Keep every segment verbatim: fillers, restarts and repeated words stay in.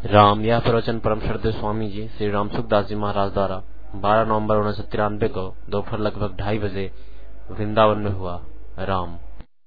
राम यह प्रवचन परम श्रद्धेय स्वामी जी श्री राम सुखदास जी महाराज द्वारा बारह नवंबर उन्नीस सौ तिरानवे को दोपहर लगभग ढाई बजे वृंदावन में हुआ। राम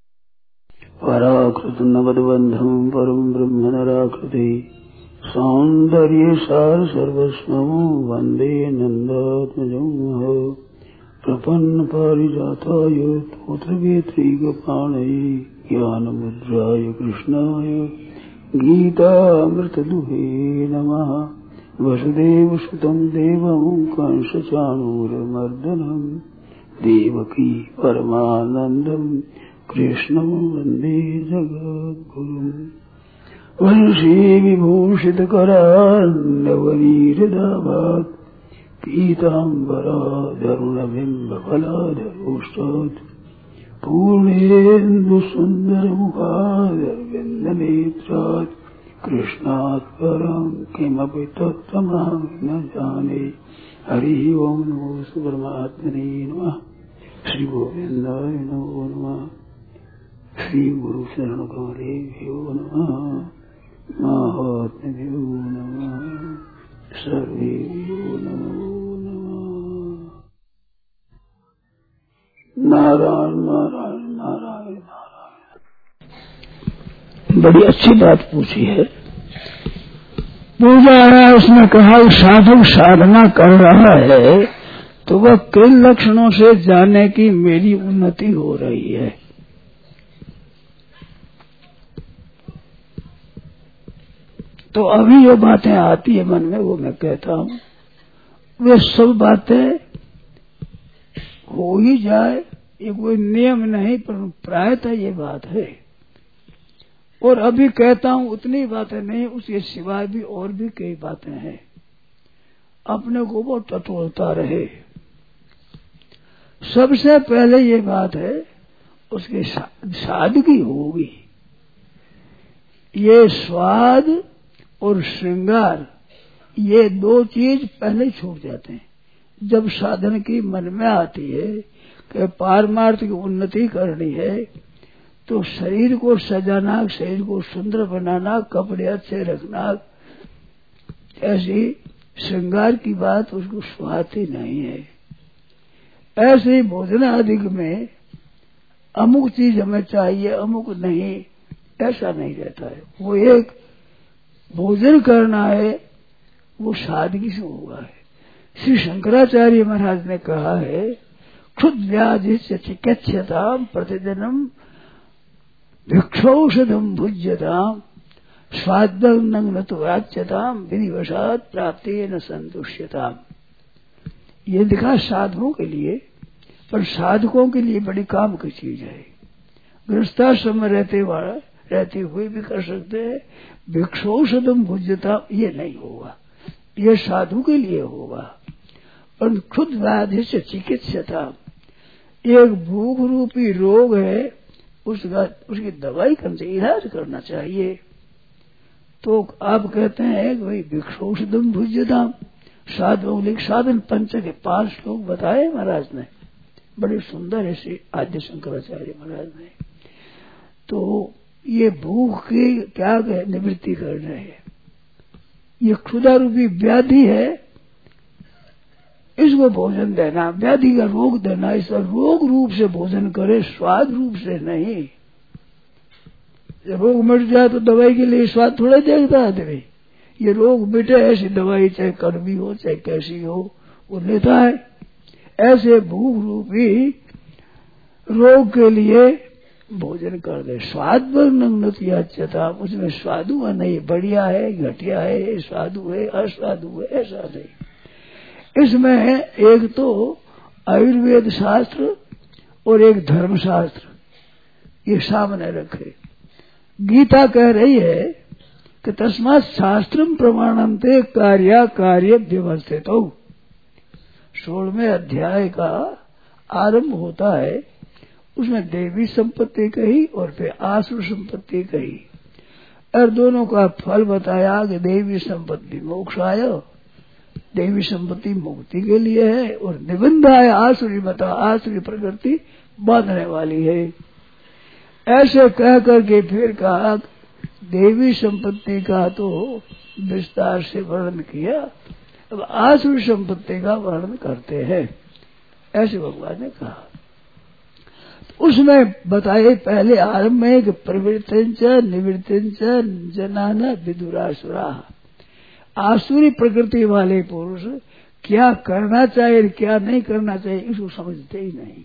पराकृत नवद्बंधम परम ब्रह्म नराकृति सौंदर्य सार सर्वस्वं वंदे नंदात्मजं प्रपन्न पारिजाताय तोत्रवेत्रैकपाणये ज्ञानमुद्राय कृष्णाय गीतामृतदुहे नमः। वसुदेवसुतं देवं कंसचाणूरमर्दनं देवकी परमानन्दं कृष्णं वन्दे जगद्गुरुम्। वंशी विभूषितकरान्नवनीरदाभात् पीताम्बराधरुणबिम्बफलाधरोष्टात् पूर्णेन्दुसुन्दरमुखादरविन्दनेत्रात् कृष्णात् परं किमपि तत्त्वमहं न जाने। हरिः ओं नमो परमात्मने नमः। श्री गोविन्दाय नमो नमः। श्री गुरु शरण कमलेभ्यो नमः। महात्म्यो नमः। सर्वेभ्यो नमो नमः। नारायण नारायण नारायण नारायण। बड़ी अच्छी बात पूछी है। पूजा है, उसने कहा साधक साधना कर रहा है तो वह किन लक्षणों से जाने की मेरी उन्नति हो रही है। तो अभी जो बातें आती है मन में वो मैं कहता हूँ, वे सब बातें हो ही जाए ये कोई नियम नहीं, पर प्रायतः ये बात है। और अभी कहता हूँ उतनी बातें नहीं, उसके सिवाय भी और भी कई बातें हैं। अपने को वो टटोलता रहे। सबसे पहले ये बात है उसकी सादगी होगी। ये स्वाद और श्रृंगार ये दो चीज पहले छूट जाते हैं जब साधन की मन में आती है कि पारमार्थ की उन्नति करनी है। तो शरीर को सजाना, शरीर को सुंदर बनाना, कपड़े अच्छे रखना, ऐसी श्रृंगार की बात उसको सुहाती नहीं है। ऐसे ही भोजन आदि में अमुक चीज हमें चाहिए, अमुक नहीं, ऐसा नहीं रहता है। वो एक भोजन करना है वो सादगी से हुआ है। श्री शंकराचार्य महाराज ने कहा है, क्षुद व्याधि से चिकित्सताम प्रतिदिनम भिक्षौषधम भुज्यताम स्वादं न तो वाच्यताम विधिवशात प्राप्ति न संतुष्यताम। ये लिखा साधुओं के लिए, पर साधकों के लिए बड़ी काम की चीज है। गृहस्थाश्रम में रहते वाला रहते हुए भी कर सकते हैं। भिक्षौषधम भुज्यताम ये नहीं होगा, ये साधु के लिए होगा। पर खुद व्याधि से चिकित्सता, एक भूख रूपी रोग है, उसका उसकी दवाई करने, इलाज करना चाहिए। तो आप कहते हैं कि भाई भिक्षौषधम भुज्यताम, साधुओं के साधन पंच के पांच श्लोक बताए महाराज ने, बड़े सुंदर ऐसे आद्य शंकराचार्य महाराज ने। तो ये भूख की क्या निवृत्ति कर रहे हैं। ये क्षुधा रूपी व्याधि है, इसको भोजन देना, व्याधि का रोग देना, इसका रोग रूप से भोजन करे, स्वाद रूप से नहीं। जब रोग मिट जाए तो दवाई के लिए स्वाद थोड़ा देखता है भाई। ये रोग मिटे ऐसी दवाई, चाहे कड़वी हो चाहे कैसी हो, वो लेता है। ऐसे भूख रूपी रोग के लिए भोजन कर दे। स्वाद नंगनतियाचता, उसमें स्वादु है नहीं, बढ़िया है, घटिया है, स्वादु है, अस्वादु है, ऐसा नहीं। इसमें एक तो आयुर्वेद शास्त्र और एक धर्म शास्त्र ये सामने रखे। गीता कह रही है कि तस्मात् शास्त्रम प्रमाणन्ते कार्या कार्य व्यवस्थित हो। सोलहवें अध्याय का आरंभ होता है, उसमें देवी संपत्ति कही और फिर आसुर संपत्ति कही, और दोनों का फल बताया कि देवी संपत्ति मोक्षाय, देवी संपत्ति मुक्ति के लिए है, और निबंधाय आसुरी बता, आसुरी प्रकृति बांधने वाली है। ऐसे कह करके फिर कहा देवी संपत्ति का तो विस्तार से वर्णन किया, अब आसुरी संपत्ति का वर्णन करते हैं, ऐसे भगवान ने कहा। तो उसमें बताए पहले आरंभ में कि प्रवृत्तिं च निवृत्तिं च जनाना विदुरासुरा। आसुरी प्रकृति वाले पुरुष क्या करना चाहिए क्या नहीं करना चाहिए इसको समझते ही नहीं।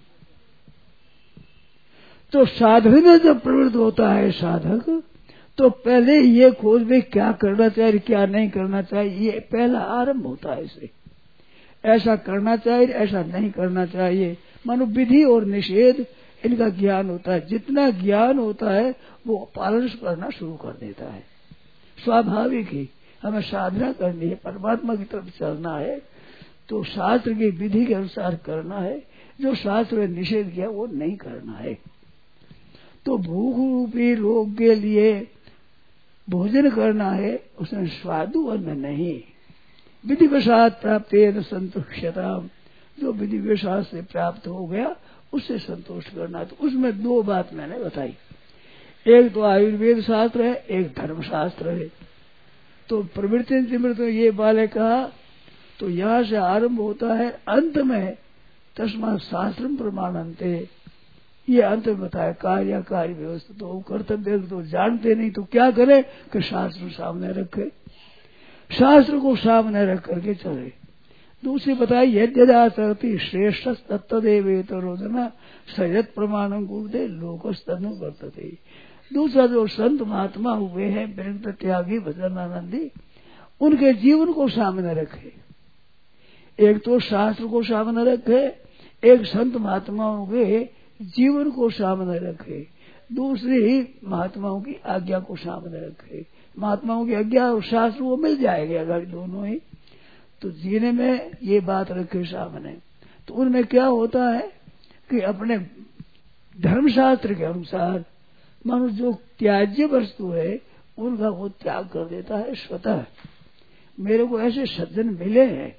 तो साधन में जब प्रवृत्त होता है साधक, तो पहले ये खोज में क्या करना चाहिए क्या नहीं करना चाहिए, ये पहला आरंभ होता है इसे। ऐसा करना चाहिए ऐसा नहीं करना चाहिए, मानो विधि और निषेध इनका ज्ञान होता है। जितना ज्ञान होता है वो पालन करना शुरू कर देता है। स्वाभाविक ही हमें साधना करनी है, परमात्मा की तरफ चलना है, तो शास्त्र की विधि के अनुसार करना है। जो शास्त्र ने निषेध किया वो नहीं करना है। तो भूख रूपी रोग के लिए भोजन करना है, उसमें स्वादु अन्न नहीं। विधि वशात प्राप्त संतुष्टता, जो विधि वशात से प्राप्त हो गया उससे संतोष करना। तो उसमें दो बात मैंने बताई, एक तो आयुर्वेद शास्त्र है, एक धर्म शास्त्र है। तो प्रवृत्ति निवृत्ति ये वाले कहा, तो यहाँ से आरंभ होता है, अंत में तस्मात् शास्त्रम प्रमाणन्ते, ये अंत में बताया कार्य कार्य व्यवस्था। तो कर्तव्य तो जानते नहीं तो क्या करे कि शास्त्र सामने रखे, शास्त्र को सामने रख करके चले। दूसरी बताई यद्यदाचरति श्रेष्ठ तत्तदेवेत रोदना सयत प्रमाणम गुरुदे लोकस्तनु वर्तते। दूसरा जो संत महात्मा हुए हैं विरक्त त्यागी भजनानंदी, उनके जीवन को सामने रखे। एक तो शास्त्र को सामने रखे, एक संत महात्माओं के जीवन को सामने रखे, दूसरी महात्माओं की आज्ञा को सामने रखे। महात्माओं की आज्ञा और शास्त्र वो मिल जाएगा अगर दोनों ही, तो जीने में ये बात रखे सामने। तो उनमें क्या होता है कि अपने धर्मशास्त्र के अनुसार मानो जो त्याज्य वस्तु है उनका वो त्याग कर देता है स्वतः। मेरे को ऐसे सज्जन मिले हैं,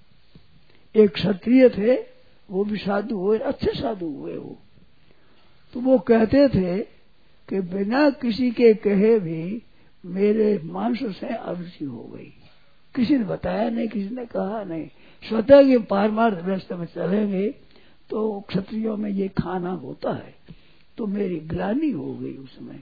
एक क्षत्रिय थे, वो भी साधु हुए, अच्छे साधु हुए वो। तो वो कहते थे कि बिना किसी के कहे भी मेरे मांस से अरुचि हो गई। किसी ने बताया नहीं, किसी ने कहा नहीं, स्वतः के पारमार्थ व्यवस्था में चलेंगे तो क्षत्रियों में ये खाना होता है। तो मेरी ग्लानि हो गई उसमें।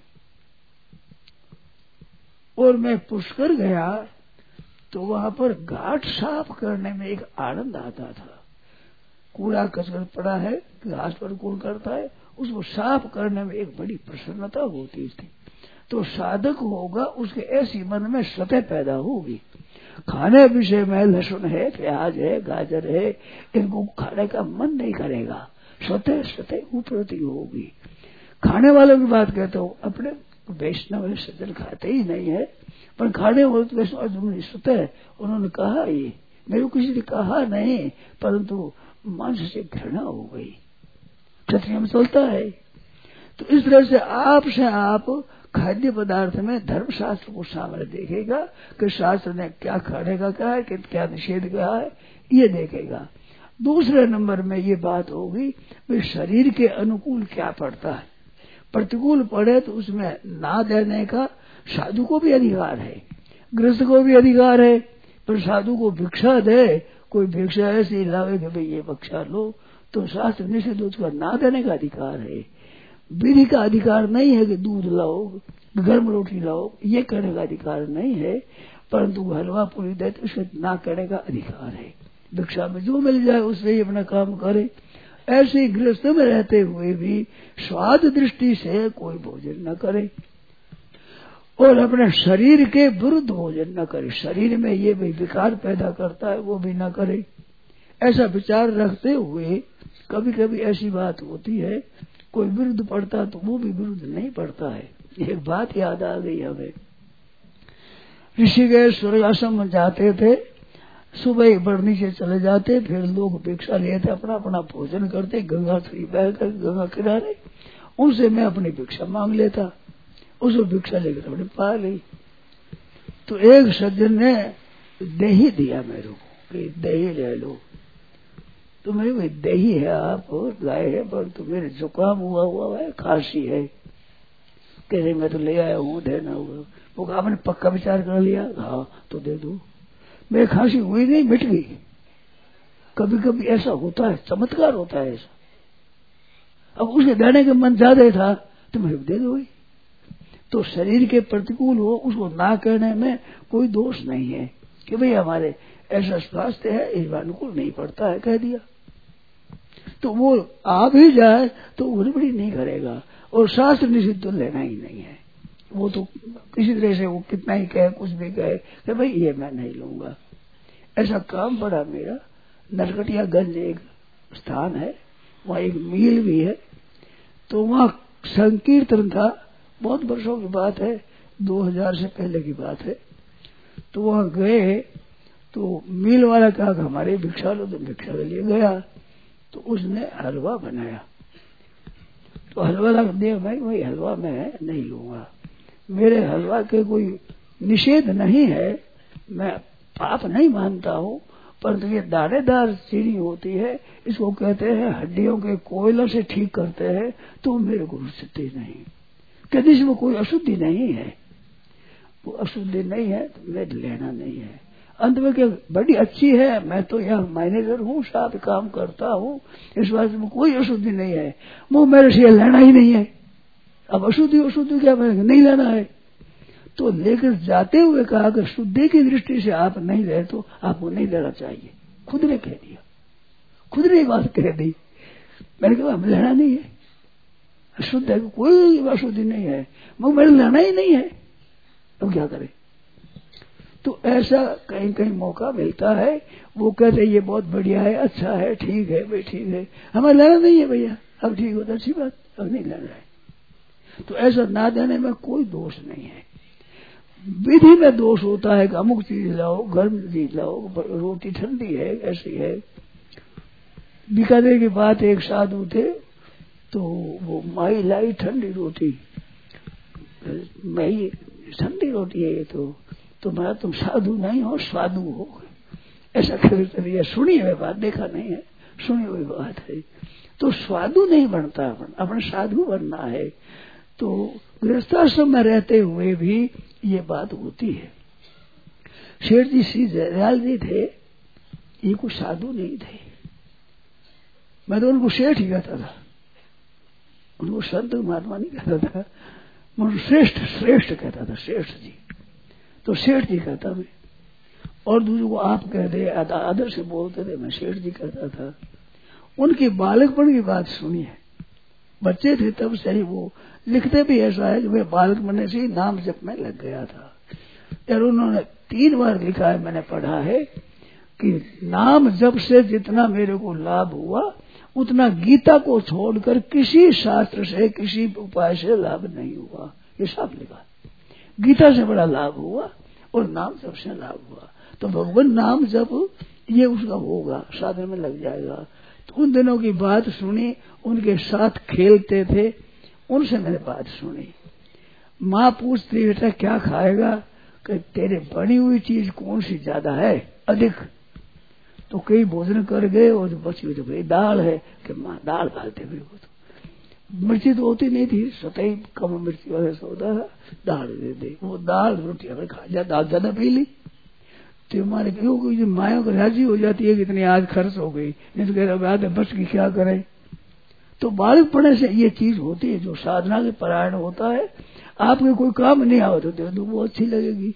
और मैं पुष्कर गया तो वहां पर घाट साफ करने में एक आनंद आता था। कूड़ा कचरा पड़ा है, घास पर कौन करता है, उसको साफ करने में एक बड़ी प्रसन्नता होती थी। तो साधक होगा उसके ऐसी मन में स्वतः पैदा होगी। खाने विषय में लहसुन है, प्याज है, गाजर है, इनको खाने का मन नहीं करेगा, स्वतः स्वतः उपरती होगी। खाने वालों की बात कहता हूँ, अपने वैष्णव सज्जन खाते ही नहीं है, पर खाने वाले वैष्णव स्वतः उन्होंने कहा, ये मेरे को किसी ने कहा नहीं, परंतु मांस से घृणा हो गई। क्षत्रिय में चलता है। तो इस तरह से आप से आप खाद्य पदार्थ में धर्म शास्त्र को सामने देखेगा कि शास्त्र ने क्या खाने का कहा है, कि क्या निषेध कहा है, ये देखेगा। दूसरे नंबर में ये बात होगी कि शरीर के अनुकूल क्या पड़ता है। प्रतिकूल पड़े तो उसमें ना देने का साधु को भी अधिकार है, गृहस्थ को भी अधिकार है। पर साधु को भिक्षा दे, कोई भिक्षा ऐसी लावे कि भाई ये भिक्षा लो, तो शास्त्र निषेध उसका ना देने का अधिकार है। विधि का अधिकार नहीं है कि दूध लाओ, गर्म रोटी लाओ, ये करने का अधिकार नहीं है, परंतु हलवा पूरी दे तो उसे ना करने का अधिकार है। भिक्षा में जो मिल जाए उससे ही अपना काम करे। ऐसे ही गृहस्थ में रहते हुए भी स्वाद दृष्टि से कोई भोजन न करे और अपने शरीर के विरुद्ध भोजन न करे। शरीर में ये भी विकार पैदा करता है वो भी न करे। ऐसा विचार रखते हुए कभी कभी ऐसी बात होती है, कोई विरुद्ध पड़ता तो वो भी विरुद्ध नहीं पड़ता है। एक बात याद आ गई हमें, ऋषिकेश स्वर्गाश्रम में जाते थे, सुबह बढ़नी से चले जाते, फिर लोग भिक्षा लेते, अपना अपना भोजन करते, गंगा थी बह कर गंगा किनारे, उनसे मैं अपनी भिक्षा मांग लेता, उसको भिक्षा लेकर अपने पा ली। तो एक सज्जन ने दही दिया मेरे को कि दही ले लो। तो मेरे को दही है आप लाए है, पर तो मेरे जुकाम हुआ हुआ है, खांसी है, कह रहे मैं तो ले आया हूँ, देना होगा। वो कहा आपने पक्का विचार कर लिया? हाँ तो दे दो। मेरी खांसी हुई नहीं, मिट गई। कभी कभी ऐसा होता है, चमत्कार होता है ऐसा। अब उसके देने का मन ज्यादा था तो मेरे को दे दो। तो शरीर के प्रतिकूल हो उसको ना कहने में कोई दोष नहीं है कि भाई हमारे ऐसा स्वास्थ्य है, इस बार अनुकूल नहीं पड़ता है, कह दिया। तो वो आ भी जाए तो गड़बड़ी नहीं करेगा, और शास्त्र निषिद्ध तो लेना ही नहीं है। वो तो किसी तरह से वो कितना ही कहे, कुछ भी कहे कि भाई ये मैं नहीं लूंगा। ऐसा काम पड़ा मेरा, नरकटियागंज एक स्थान है, वहाँ एक मील भी है। तो वहाँ संकीर्तन था, बहुत वर्षों की बात है, दो हज़ार से पहले की बात है। तो वहाँ गए तो मील वाला कहा कि हमारे भिक्षा लो, तो भिक्षा के लिए गया। तो उसने हलवा बनाया। तो हलवा लगा दे भाई, वही हलवा मैं नहीं लूंगा। मेरे हलवा के कोई निषेध नहीं है, मैं पाप नहीं मानता हूँ, परंतु ये दानेदार चीनी होती है, इसको कहते हैं हड्डियों के कोयलों से ठीक करते हैं, तो मेरे को रुचती नहीं। कहते इसमें कोई अशुद्धि नहीं है, वो अशुद्धि नहीं है तो मैं लेना नहीं है। अंत में क्या बड़ी अच्छी है, मैं तो यहाँ मैनेजर हूँ, साथ काम करता हूँ, इस बात में कोई अशुद्धि नहीं है, वो मेरे से लेना ही नहीं है। अब अशुद्धि अशुद्धि क्या, मैंने नहीं लेना है। तो लेकर जाते हुए कहा कि शुद्धि की दृष्टि से आप नहीं रहे तो आपको नहीं लेना चाहिए। खुद ने कह दिया, खुद ने बात कह दी। मैंने कहा अब लेना नहीं है, अशुद्ध है, कोई अशुद्धि नहीं है, वो मेरे लेना ही नहीं है, तो क्या करें। तो ऐसा कहीं कहीं मौका मिलता है, वो कहते ये बहुत बढ़िया है, अच्छा है, ठीक है भाई, ठीक है, हमें लेना नहीं है भैया, अब ठीक होता अच्छी बात, अब नहीं लेना है। तो ऐसा ना देने में कोई दोष नहीं है। विधि में दोष होता है कि अमुक चीज लाओ, गर्म चीज लाओ, रोटी ठंडी है, ऐसी है। बीकानेर की बात, एक साधु थे तो वो माई लाई ठंडी रोटी, मैं ठंडी रोटी है ये तो तो मैं तुम साधु नहीं हो, स्वादु हो, ऐसा कभी सुनी है बात, देखा नहीं है, सुनी हुई बात है। तो स्वादु नहीं बनता, अपन अपने साधु बनना है। तो गृहस्थाश्रम में रहते हुए भी ये बात होती है। शेठ जी श्री जयदयाल जी थे, ये कुछ साधु नहीं थे, मैं तो उनको शेठ ही कहता था, उनको संत महात्मा नहीं कहता था, मैं श्रेष्ठ श्रेष्ठ कहता था, श्रेष्ठ जी। तो सेठ जी कहता मैं, और दूसरों को आप कह दे, आदर से बोलते थे, मैं सेठ जी कहता था। उनकी बालकपन की बात सुनी है, बच्चे थे तब से ही वो लिखते भी ऐसा है कि मैं बालक बनने से ही नाम जप में लग गया था। यार उन्होंने तीन बार लिखा है, मैंने पढ़ा है कि नाम जप से जितना मेरे को लाभ हुआ उतना गीता को छोड़कर किसी शास्त्र से, किसी उपाय से लाभ नहीं हुआ। ये साफ लिखा, गीता से बड़ा लाभ हुआ और नाम जप से लाभ हुआ। तो भगवान नाम जप ये उसका होगा, साधन में लग जाएगा। तो उन दिनों की बात सुनी, उनके साथ खेलते थे, उनसे मैंने बात सुनी। माँ पूछती बेटा क्या खाएगा, कि तेरे बनी हुई चीज कौन सी ज्यादा है अधिक। तो कई भोजन कर गए और जो बची हुई तो भाई दाल है, कि माँ दाल डालते भी हो तो मिर्ची तो होती नहीं थी, सतही कम मिर्ची वगैरह होता था, दाल दे दे, वो दाल रोटी हमें खा जा, दाल ज्यादा पी ली। तो हमारे क्योंकि माया को राजी हो जाती है कि इतनी आज खर्च हो गई, नहीं तो कह रहे बच की क्या करें। तो बालक पढ़ने से ये चीज होती है, जो साधना के परायण होता है, आपके कोई काम नहीं आओ तो दे दो, वो अच्छी लगेगी।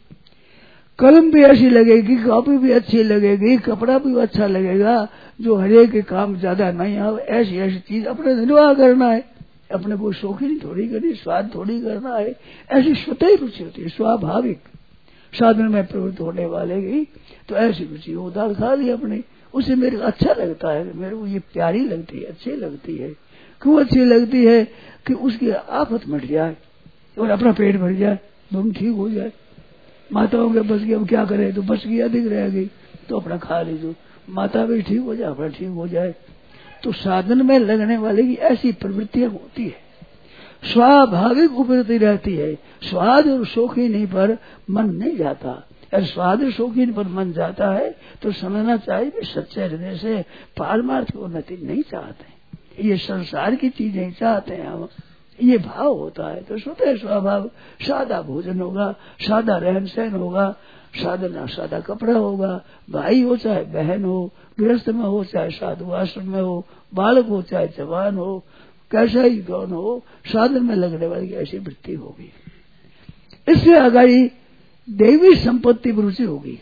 कलम भी ऐसी लगेगी, कॉपी भी अच्छी लगेगी, कपड़ा भी अच्छा लगेगा। जो हरे के काम ज्यादा नहीं आओ, ऐसी ऐसी चीज अपने निर्वाह करना है, अपने कोई शौकीन थोड़ी करनी, स्वाद थोड़ी करना है। ऐसी स्वतः रुचि होती है, स्वाभाविक साधन में प्रवृत्त होने वाले की। तो ऐसी रुचि वो दाल खा ली अपने, उसे मेरे को अच्छा लगता है, मेरे को ये प्यारी लगती है, अच्छी लगती है। क्यों अच्छी लगती है? कि उसकी आफत मिट जाए और अपना पेट भर जाए, दोनों ठीक हो जाए। माताओं के बस की अब क्या करे, तो बस की अधिक रहेगी तो अपना खा लीजिए, माता भी ठीक हो जाए, अपना ठीक हो जाए। तो साधन में लगने वाले की ऐसी प्रवृत्तियां होती है, स्वाभाविक उपरती रहती है। स्वाद और शौकीनी पर मन नहीं जाता। अगर स्वाद और शौकीन पर मन जाता है तो समझना चाहिए कि सच्चे हृदय से पारमार्थ की उन्नति नहीं चाहते, ये संसार की चीजें चाहते हैं हम, ये भाव होता है तो स्वतः स्वभाव सादा भोजन होगा, सादा रहन सहन होगा, सादा सादा कपड़ा होगा, भाई हो चाहे बहन हो, गृहस्थ में हो चाहे साधु आश्रम में हो, बालक हो चाहे जवान हो, कैसा ही कौन हो, साधन में लगने वाली ऐसी वृत्ति होगी। इससे आगाही देवी संपत्ति में रुचि होगी।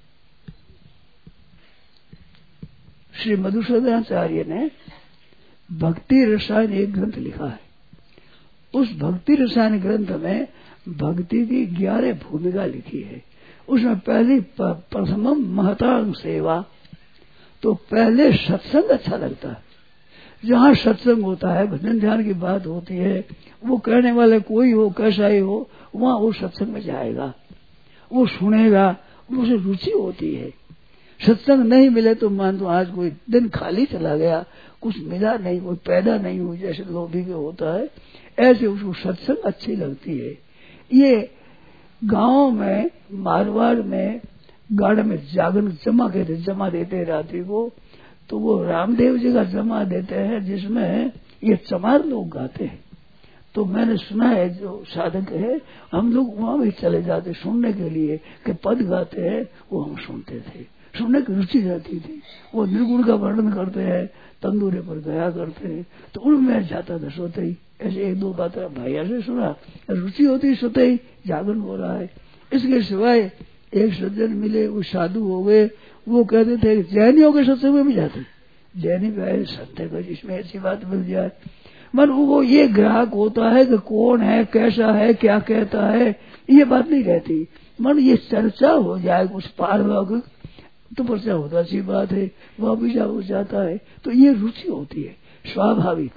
श्री मधुसूदनाचार्य ने भक्ति रसायन एक ग्रंथ लिखा है। उस भक्ति रसायन ग्रंथ में भक्ति की ग्यारह भूमिका लिखी है। उसमें पहली प्रथमम महतांग सेवा, तो पहले सत्संग अच्छा लगता है। जहाँ सत्संग होता है, भजन ध्यान की बात होती है, वो कहने वाले कोई हो कैसा ही हो, वहाँ वो सत्संग में जाएगा, वो सुनेगा, उसे रुचि होती है। सत्संग नहीं मिले तो मान तो आज कोई दिन खाली चला गया, कुछ मिला नहीं, कोई पैदा नहीं हुई, जैसे लोभी के होता है, ऐसे उसको सत्संग अच्छी लगती है। ये गांव में मारवाड़ में गाड़ में जागरण जमा कहते जमा देते हैं रात्रि को, तो वो रामदेव जी का जमा देते हैं जिसमें ये चमार लोग गाते हैं। तो मैंने सुना है जो साधक है, हम लोग वहां भी चले जाते सुनने के लिए कि पद गाते हैं, वो हम सुनते थे, सुनने की रुचि रहती थी। वो निर्गुण का वर्णन करते हैं, तंदूरे पर गया करते हैं, तो उनमें जाता था सोते ही। ऐसे एक दो बात भैया से सुना, रुचि होती सोते ही जागरण हो रहा है। इसके सिवाय एक सज्जन मिले, वो साधु हो गए, वो कहते थे जैनियों के सत्संग में भी जाते, जैनी भी सत्य का जिसमें ऐसी बात मिल जाए। मन वो ये ग्राहक होता है कि कौन है, कैसा है, क्या कहता है, ये बात नहीं रहती। मन ये चर्चा हो जाए कुछ पारलौकिक तो पर्चा होता अच्छी बात है, वह भी हो जाता है, तो ये रुचि होती है स्वाभाविक।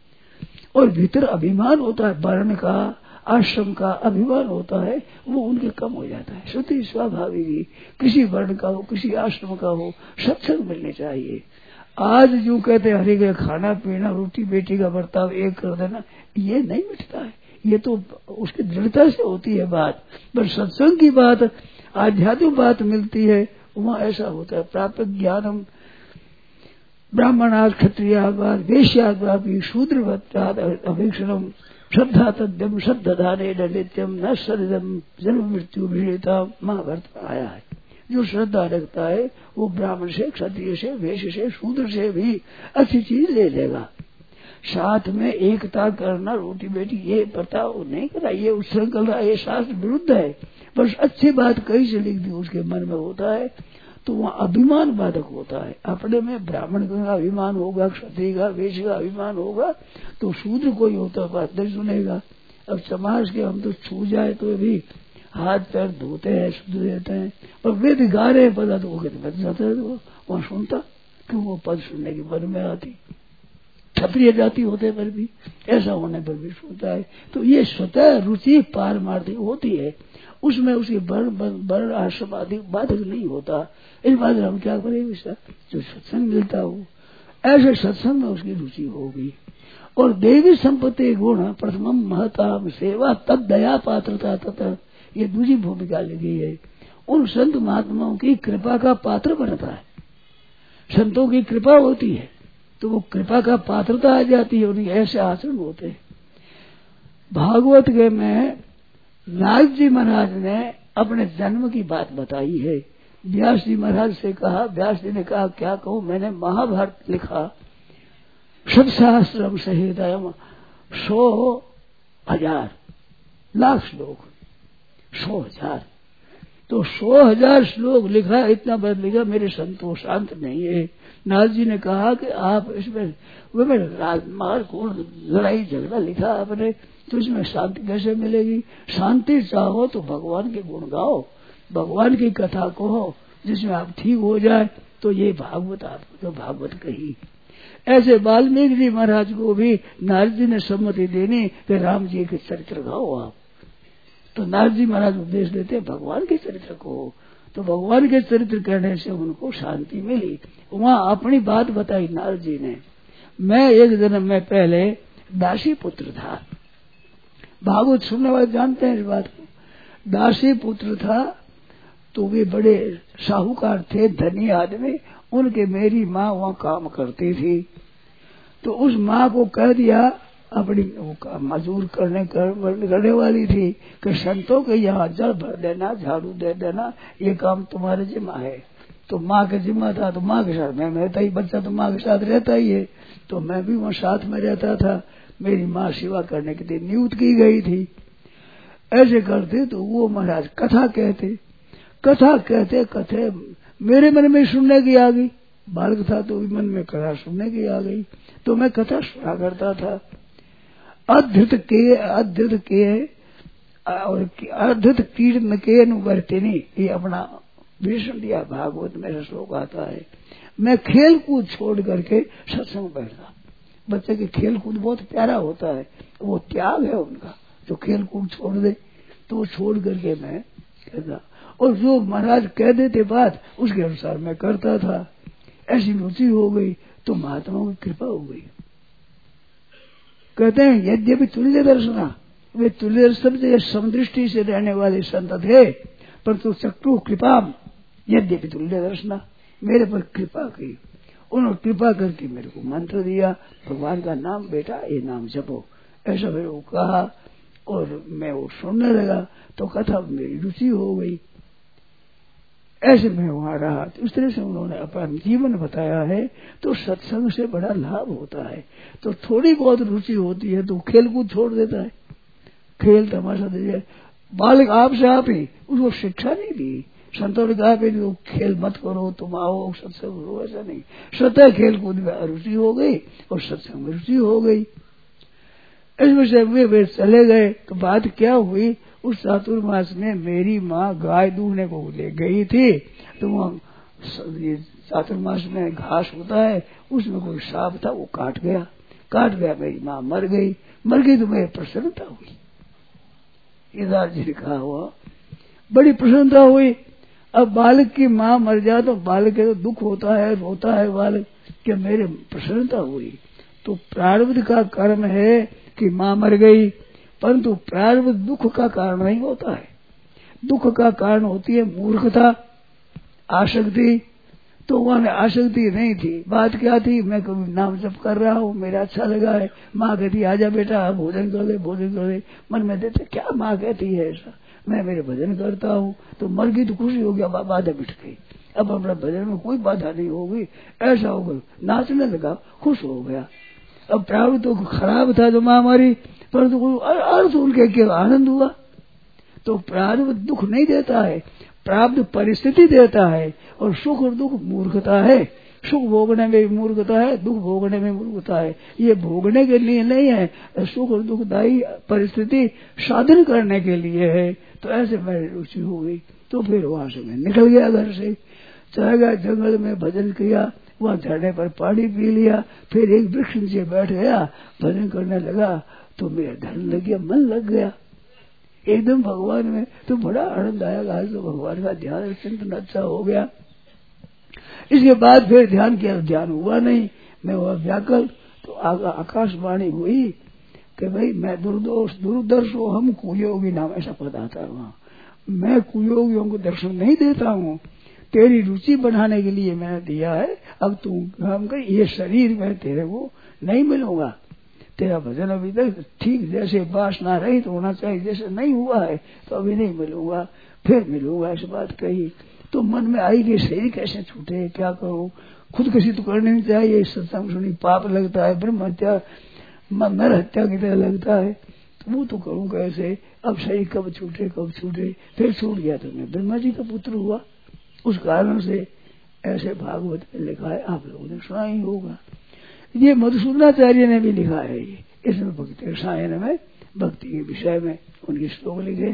और भीतर अभिमान होता है, वर्ण का आश्रम का अभिमान होता है, वो उनके कम हो जाता है। श्रुति स्वाभाविक ही किसी वर्ण का हो, किसी आश्रम का हो, सत्संग मिलने चाहिए। आज जो कहते हैं हरे गए खाना पीना रोटी बेटी का बर्ताव एक कर देना, ये नहीं मिटता है। ये तो उसकी दृढ़ता से होती है बात, पर सत्संग की बात आध्यात्मिक बात मिलती है, वहाँ ऐसा होता है। प्राप्त ज्ञानम ब्राह्मणाद क्षत्रियाद वैश्यादि शूद्रवत्ताद अभीक्षणम श्रद्धा तद्यम श्रद्धाने नित्यम न शरीरम जन्म मृत्यु विजेता महाभारत में आया है। जो श्रद्धा रखता है वो ब्राह्मण से, क्षत्रिय से, वैश्य से, शूद्र से भी अच्छी चीज ले लेगा। साथ में एकता करना, रोटी बेटी ये बर्ताव नहीं करा, ये उच्छृंखल रहा, ये शास्त्र विरुद्ध है, बस अच्छी बात कहीं से लिख दी उसके मन में होता है, तो वहाँ अभिमान बाधक होता है। अपने में ब्राह्मण का अभिमान होगा, क्षत्रिय का, वैश्य का अभिमान होगा, तो शूद्र कोई होता बात नहीं सुनेगा। अब समाज के हम तो छू जाए तो भी हाथ पैर धोते हैं, शुद्ध रहते हैं, और वे भी गा रहे पदा तो वो कहते बच जाता है, तो वहाँ सुनता क्यों, वो पद सुनने की मन में आती। क्षत्रिय जाति होते पर भी ऐसा होने पर भी सुनता है। तो ये स्वतः रुचि पारमार्थिक होती है, उसमें उसकी वर्ण वर्ण आश्रम आदि बाधक नहीं होता। इस बात हम क्या करें, जो सत्संग मिलता हो ऐसे सत्संग में उसकी रुचि होगी। और देवी संपत्ति गुण प्रथमम महताम सेवा तद दया पात्रता तथा, ये दूसरी भूमिका लिखी है। उन संत महात्माओं की कृपा का पात्र बनता है। संतों की कृपा होती है तो वो कृपा का पात्रता आ जाती है, उनके ऐसे आचरण होते हैं। भागवत के में नारद जी महाराज ने अपने जन्म की बात बताई है। व्यास जी महाराज से कहा, व्यास जी ने कहा क्या कहूँ, मैंने महाभारत लिखा शतसहस्रम सहित सौ हजार लाख श्लोक, सौ हजार तो सौ हजार श्लोक लिखा, इतना बड़ा लिखा, मेरे संतोष शांत नहीं है। नारद जी ने कहा कि आप इसमें वो में राजमार को लड़ाई झगड़ा लिखा आपने, तो इसमें शांति कैसे मिलेगी। शांति चाहो तो भगवान के गुण गाओ, भगवान की कथा कहो, जिसमें आप ठीक हो जाए। तो ये भागवत आपको तो भागवत कही। ऐसे वाल्मीकि जी महाराज को भी नारद जी ने सम्मति देनी कि राम जी के चरित्र गाओ आप, तो नारद जी महाराज उपदेश देते भगवान के चरित्र को, तो भगवान के चरित्र कहने से उनको शांति मिली। वहाँ अपनी बात बताई नारद जी ने। मैं एक जन्म में पहले दासी पुत्र था, भागवत सुनने वाले जानते हैं इस बात को। दासी पुत्र था तो वे बड़े साहूकार थे, धनी आदमी, उनके मेरी माँ वहाँ काम करती थी। तो उस माँ को कह दिया अपनी मजूर करने कर, करने वाली थी कि संतों के यहाँ जल भर देना, झाड़ू दे देना, ये काम तुम्हारे जिम्मा है। तो माँ के जिम्मा था तो माँ के साथ मैं रहता ही, बच्चा तो माँ के साथ रहता ही है, तो मैं भी वहाँ साथ में रहता था। मेरी माँ सेवा करने के लिए नियुक्त की गई थी। ऐसे करते तो वो महाराज कथा कहते, कथा कहते कहते मेरे मन में सुनने की आ गई। बालक था तो मन में कथा सुनने की आ गई, तो मैं कथा सुना करता था। अद्भुत के अद्भुत के और अद्भुत कीर्तन के अनुवर्तिनी, ये अपना भीषण दिया भागवत में श्लोक आता है। मैं खेल कूद छोड़ करके सत्संग बैठता। बच्चे के खेल कूद बहुत प्यारा होता है, वो त्याग है उनका, जो खेल कूद छोड़ दे तो वो छोड़ करके मैं कहता, और जो महाराज कह देते बात उसके अनुसार मैं करता था। ऐसी रुचि हो गई तो महात्माओं की कृपा हो गई। कहते हैं यद्यपि तुल्य दर्शना, वे तुल्य दर्शन से समदृष्टि से रहने वाले संत थे, परंतु चक्रु कृपा यद्यपि तुल्य दर्शना, मेरे पर कृपा की। उन्होंने कृपा करके मेरे को मंत्र दिया, भगवान का नाम बेटा ये नाम जपो, ऐसा मेरे को कहा और मैं वो सुनने लगा तो कथा मेरी रुचि हो गई। ऐसे मैं वहां रहा। तो इस तरह से उन्होंने अपना जीवन बताया है। तो सत्संग से बड़ा लाभ होता है। तो थोड़ी बहुत रुचि होती है तो खेल कूद छोड़ देता है, खेल तमाशा दे जाए। बालक आपसे आप ही, उसको शिक्षा नहीं दी, संतों ने कहा कि तो खेल मत करो, तुम आओ सत्संग करो, ऐसा नहीं। स्वतः खेल कूद में रुचि हो गई और सत्संग में रुचि हो गई। इसमें से वे वे चले गए तो बात क्या हुई, उस चातुर्मास में मेरी माँ गाय दूहने को ले गई थी, तो वहाँ चातुर्मास में घास होता है, उसमें कोई सांप था, वो काट गया काट गया मेरी माँ मर गई मर गई तो मेरी प्रसन्नता हुई। इधर जी लिखा हुआ बड़ी प्रसन्नता हुई। अब बालक की माँ मर जाए तो बालक के तो दुख होता है, रोता है बालक, कि मेरे प्रसन्नता हुई। तो प्रारब्ध का कर्म है कि माँ मर गई, परंतु प्रारब्ध दुख का कारण नहीं होता है। दुख का कारण होती है मूर्खता, आसक्ति। तो वहां आसक्ति नहीं थी। बात क्या थी, मैं कभी नाम जप कर रहा हूँ, मेरा अच्छा लगा है, माँ कहती आजा बेटा भोजन कर ले भोजन कर ले, मन में देते क्या माँ कहती है ऐसा, मैं मेरे भजन करता हूँ। तो मर गई तो खुशी हो गया, बाधा मिट गई, अब अपना भजन में कोई बाधा नहीं होगी, ऐसा हो गया, नाचने लगा, खुश हो गया। अब प्रारब्ध तो खराब था जो माँ मरी, परंतु कोई अर्थ उनके क्या आनंद हुआ। तो प्रारब्ध दुख नहीं देता है, प्रारब्ध परिस्थिति देता है। और सुख और दुख मूर्खता है, सुख भोगने में भी मूर्खता है, दुख भोगने में मूर्खता है। ये भोगने के लिए नहीं है, सुख और दुखदायी परिस्थिति साधन करने के लिए है। तो ऐसे मेरी रुचि हो गई। तो फिर वहां से मैं निकल गया घर से, चला गया जंगल में, भजन किया, वहां झरने पर पानी पी लिया, फिर एक वृक्ष नीचे बैठ गया, भजन करने लगा। तो मेरा ध्यान लग गया, मन लग गया एकदम भगवान में। तो बड़ा आनंद आया, आज तो भगवान का ध्यान चिंतन अच्छा हो गया। इसके बाद फिर ध्यान किया, ध्यान हुआ नहीं, मैं हुआ व्याकुल। तो आकाशवाणी हुई कि भाई मैं दुर्दोष दुर्दर्शो हम कुयोगी नाम, ऐसा पद आता है वहाँ। मैं कुयोगियों को दर्शन नहीं देता हूँ, तेरी रुचि बढ़ाने के लिए मैंने दिया है। अब तू काम कर, ये शरीर में तेरे को नहीं मिलूंगा, तेरा भजन अभी तक ठीक जैसे वासना रही तो होना चाहिए, जैसे नहीं हुआ है तो अभी नहीं मिलूंगा, फिर मिलूंगा, ऐसी बात कही। तो मन में आई कि शरीर कैसे छूटे, क्या करूं, खुदकुशी तो करनी नहीं चाहिए, सत्संग सुनी पाप लगता है, ब्रह्म हत्या नर हत्या की तरह लगता है, तो वो तो करूं कैसे। अब शरीर कब छूटे कब छूटे, फिर छूट गया तो मैं ब्रह्मा जी का पुत्र हुआ। उस कारण से ऐसे भागवत में लिखा है, आप लोगों ने सुना ही होगा। ये मधुसूदनाचार्य ने भी लिखा है, ये इसमें भक्ति रसायन में भक्ति के विषय में उनके श्लोक लिखे।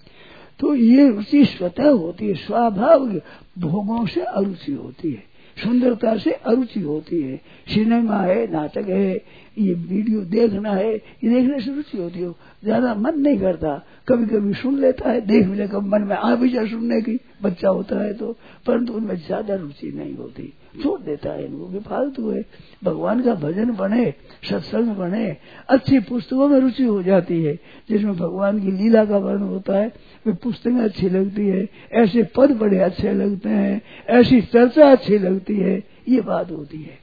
तो ये रुचि स्वतः होती है, स्वाभाविक। भोगों से अरुचि होती है, सुंदरता से अरुचि होती है, सिनेमा है, नाटक है, ये वीडियो देखना है, ये देखने से रुचि होती है। ज्यादा मन नहीं करता, कभी कभी सुन लेता है, देख भी ले, कभी मन में आ भी जाए सुनने की, बच्चा होता है तो, परंतु उनमें ज्यादा रुचि नहीं होती, छोड़ देता है इनको कि फालतू है। भगवान का भजन बने, सत्संग बने, अच्छी पुस्तकों में रुचि हो जाती है, जिसमें भगवान की लीला का वर्णन होता है, वे पुस्तकें अच्छी लगती है, ऐसे पद बड़े अच्छे लगते हैं, ऐसी चर्चा अच्छी लगती है, ये बात होती है।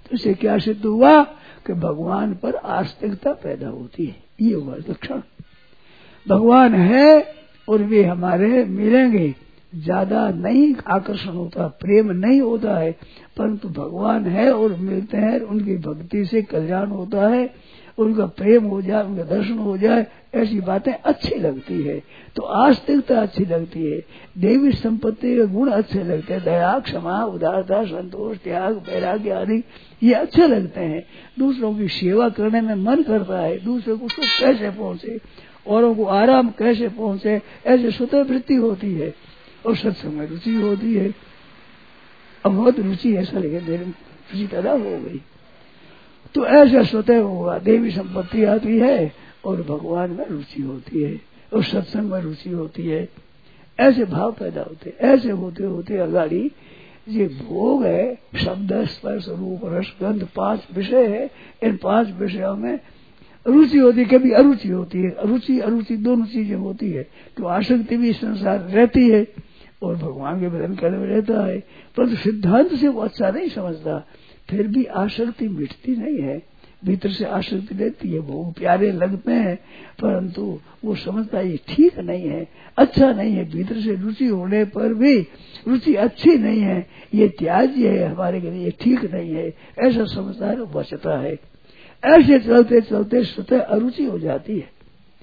तो इसे क्या सिद्ध हुआ कि भगवान पर आस्तिकता पैदा होती है। ये हुआ लक्षण। भगवान है और वे हमारे मिलेंगे, ज्यादा नहीं आकर्षण होता, प्रेम नहीं होता है, परंतु भगवान है और मिलते हैं, उनकी भक्ति से कल्याण होता है, उनका प्रेम हो जाए, उनका दर्शन हो जाए, ऐसी बातें अच्छी लगती है। तो आस्तिकता अच्छी लगती है, देवी संपत्ति के गुण अच्छे लगते हैं, दया, क्षमा, उदारता, संतोष, त्याग, वैराग्य आदि ये अच्छे लगते हैं। दूसरों की सेवा करने में मन करता है, दूसरों को सुख कैसे पहुंचे, औरों को आराम कैसे पहुंचे, ऐसे स्वतः वृत्ति होती है और सत्संग में रुचि होती है। अब बहुत रुचि ऐसा लगे मेरे रुचि पैदा हो गई, तो ऐसा स्वतः होगा। देवी संपत्ति आती है और भगवान में रुचि होती है और सत्संग में रुचि होती है, ऐसे भाव पैदा होते। ऐसे होते होते अगाड़ी ये भोग है, शब्द, स्पर्श, रूप, रस, गंध, पांच विषय है। इन पांच विषयों में रुचि होती है, कभी अरुचि होती है। रुचि अरुचि दोनों चीजें होती है। तो आसक्ति भी संसार रहती है और भगवान के भजन करने में रहता है, परंतु सिद्धांत से वो अच्छा नहीं समझता। फिर भी आसक्ति मिटती नहीं है, भीतर से आसक्ति रहती है। भोग प्यारे लगते हैं, परंतु वो समझता है ये ठीक नहीं है, अच्छा नहीं है। भीतर से रुचि होने पर भी रुचि अच्छी नहीं है, ये त्याज्य है, हमारे के लिए ठीक नहीं है, ऐसा समझता है, बचता है। ऐसे चलते चलते स्वतः अरुचि हो जाती है।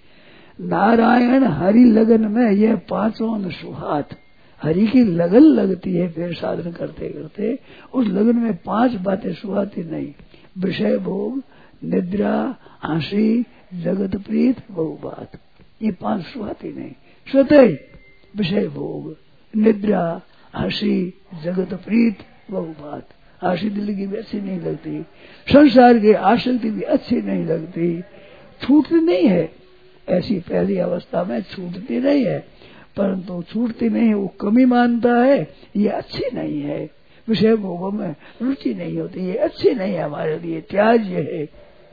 नारायण हरि लगन में यह पांचों सुहात, हरि की लगन लगती है। फिर साधन करते करते उस लगन में पांच बातें सुहाती नहीं, विषय भोग, निद्रा, हंसी, जगत प्रीत, बहुबात, ये पांच सुहाती नहीं। स्वतः विषय भोग, निद्रा, हंसी, जगत प्रीत, बहुबात। हंसी दिल की भी अच्छी नहीं लगती, संसार की आसक्ति भी अच्छी नहीं लगती, छूटती नहीं है। ऐसी पहली अवस्था में छूटती नहीं है, परंतु छूटती नहीं है, वो कमी मानता है, ये अच्छी नहीं है। विषय भोगों में रुचि नहीं होती, ये अच्छी नहीं है, हमारे लिए त्याज्य है।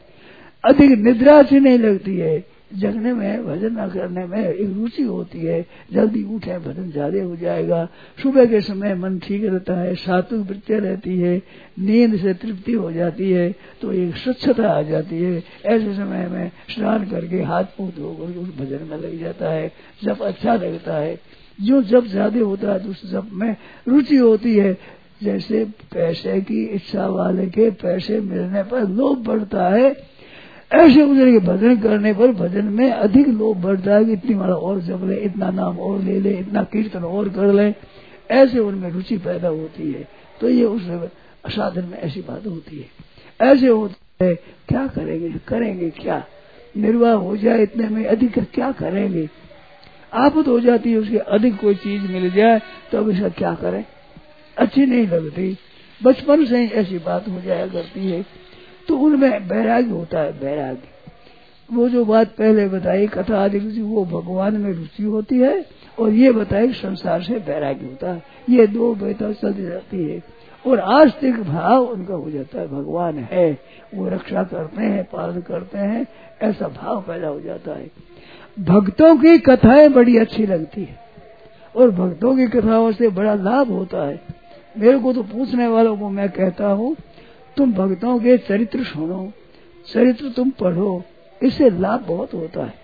अधिक निद्रा अच्छी नहीं लगती है, जगने में भजन न करने में एक रुचि होती है। जल्दी उठे, भजन ज्यादा हो जाएगा। सुबह के समय मन ठीक रहता है, सात्विक वृत्तियां रहती है, नींद से तृप्ति हो जाती है, तो एक स्वच्छता आ जाती है। ऐसे समय में स्नान करके हाथ मुंह धोकर उस भजन में लग जाता है, जब अच्छा लगता है। जो जब ज्यादा होता है तो उस जब में रुचि होती है। जैसे पैसे की इच्छा वाले के पैसे मिलने पर लोभ बढ़ता है, ऐसे उधर के भजन करने पर भजन में अधिक लोभ बढ़ता है कि इतनी माला और जप ले, इतना नाम और ले ले, इतना कीर्तन और कर ले, ऐसे उनमें रुचि पैदा होती है। तो ये उस साधन में ऐसी बात होती है। ऐसे होता है, क्या करेंगे, करेंगे क्या, निर्वाह हो जाए इतने में, अधिक क्या करेंगे। आफत हो जाती है, उसके अधिक कोई चीज मिल जाए तो अब इसका क्या करें, अच्छी नहीं लगती। बचपन से ही ऐसी बात हो जाया करती है, तो उनमें वैराग्य होता है। वैराग्य वो जो बात पहले बताई कथा आदि की, वो भगवान में रुचि होती है, और ये बताई संसार से वैराग्य होता है। ये दो बेहतर चलती जाती है और आस्तिक भाव उनका हो जाता है। भगवान है, वो रक्षा करते हैं, पालन करते हैं, ऐसा भाव पैदा हो जाता है। भक्तों की कथाएं बड़ी अच्छी लगती है और भक्तों की कथाओं से बड़ा लाभ होता है। मेरे को तो पूछने वालों को मैं कहता हूँ, तुम भक्तों के चरित्र सुनो, चरित्र तुम पढ़ो, इससे लाभ बहुत होता है।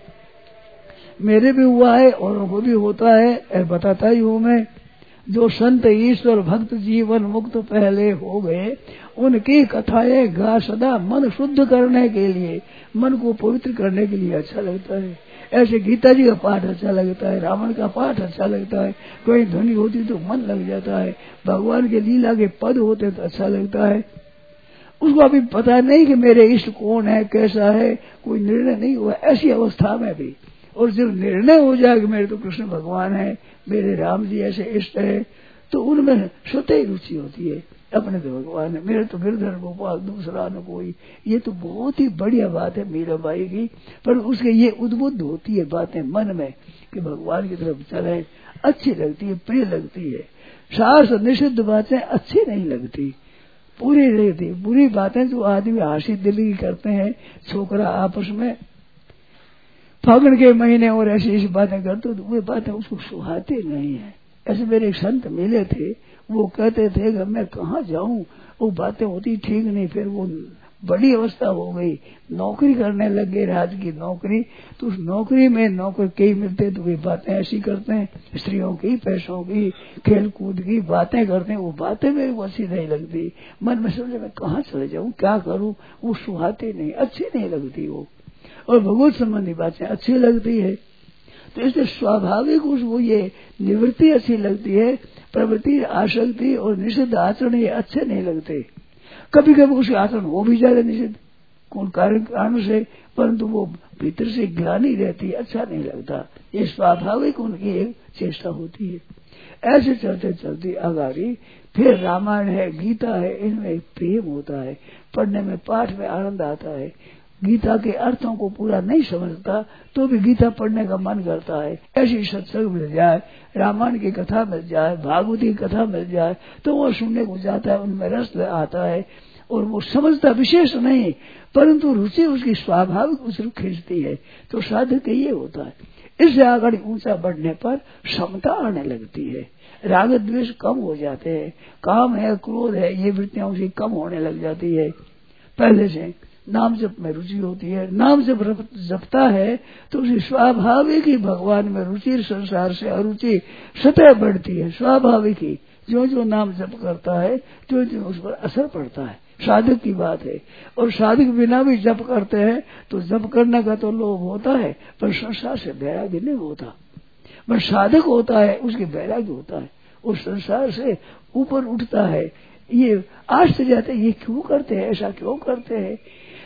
मेरे भी हुआ है, औरों को भी होता है, बताता ही हूँ मैं। जो संत ईश्वर भक्त जीवन मुक्त पहले हो गए, उनकी कथाएं गा सदा मन शुद्ध करने के लिए, मन को पवित्र करने के लिए अच्छा लगता है। ऐसे गीता जी का पाठ अच्छा लगता है, रावण का पाठ अच्छा लगता है, कोई ध्वनि होती तो मन लग जाता है, भगवान के लीला के पद होते तो अच्छा लगता है। उसको अभी पता नहीं कि मेरे इष्ट कौन है, कैसा है, कोई निर्णय नहीं हुआ ऐसी अवस्था में भी। और जब निर्णय हो जाए कि मेरे तो कृष्ण भगवान है, मेरे राम जी ऐसे इष्ट है, तो उनमें स्वतः ही रुचि होती है। अपने तो भगवान है, मेरे तो गिरधर गोपाल, दूसरा न कोई। ये तो बहुत ही बढ़िया बात है मीराबाई की, पर उसके ये उद्बुद्ध होती है बातें मन में कि भगवान की तरफ चले, अच्छी लगती है, प्रिय लगती है। शास्त्र निषिद्ध बातें अच्छी नहीं लगती, पूरी रहती। बुरी बातें जो आदमी हासी दिली करते हैं, छोकरा आपस में फागुन के महीने और ऐसी ऐसी बातें करते, तो वे बातें उसको सुहाती नहीं है। ऐसे मेरे एक संत मिले थे, वो कहते थे कि मैं कहाँ जाऊं, वो बातें होती ठीक नहीं। फिर वो बड़ी अवस्था हो गई, नौकरी करने लगे, राज की नौकरी। तो उस नौकरी में नौकर कई मिलते तो वे बातें ऐसी करते हैं, स्त्रियों की, पैसों की, खेल कूद की बातें करते हैं। वो बातें मेरे को अच्छी नहीं लगती। मन में सोचे मैं कहाँ चले जाऊं, क्या करूं, वो सुहाती नहीं, अच्छी नहीं लगती वो। और भगवत संबंधी बातें अच्छी लगती है। तो इसलिए स्वाभाविक उसको ये निवृत्ति अच्छी लगती है, प्रवृत्ति, आसक्ति और निषिद्ध आचरण ये अच्छे नहीं लगते। कभी कभी उसके आचरण हो भी जाते निषिद्ध कौन कारण से, परंतु वो भीतर से ग्लानि रहती है, अच्छा नहीं लगता। ये स्वाभाविक उनकी एक चेष्टा होती है। ऐसे चलते चलते आगाड़ी फिर रामायण है, गीता है, इनमें प्रेम होता है, पढ़ने में, पाठ में आनंद आता है। गीता के अर्थों को पूरा नहीं समझता तो भी गीता पढ़ने का मन करता है। ऐसी सत्संग मिल जाए, रामायण की कथा मिल जाए, भागवती की कथा मिल जाए तो वो सुनने को जाता है, उनमें रस आता है और वो समझता विशेष नहीं, परंतु रुचि उसकी स्वाभाविक उसको खींचती है। तो साधक के ये होता है। इससे आगे ऊंचा बढ़ने पर समता आने लगती है, राग द्वेष कम हो जाते हैं, काम है, क्रोध है, ये वृत्तियां उसकी कम होने लग जाती है। पहले से नाम जप में रुचि होती है, नाम जब जपता है तो उसी स्वाभाविक ही भगवान में रुचि, संसार से अरुचि सतह बढ़ती है। स्वाभाविक ही जो जो नाम जप करता है जो जो उस पर असर पड़ता है, साधक की बात है। और साधक बिना भी जप करते हैं तो जप करने का तो लोभ होता है, पर संसार से वैराग्य नहीं होता। पर साधक होता है उसके वैराग्य होता है, उस संसार से ऊपर उठता है। ये आश्चर्य जाते ये क्यों करते हैं, ऐसा क्यों करते हैं।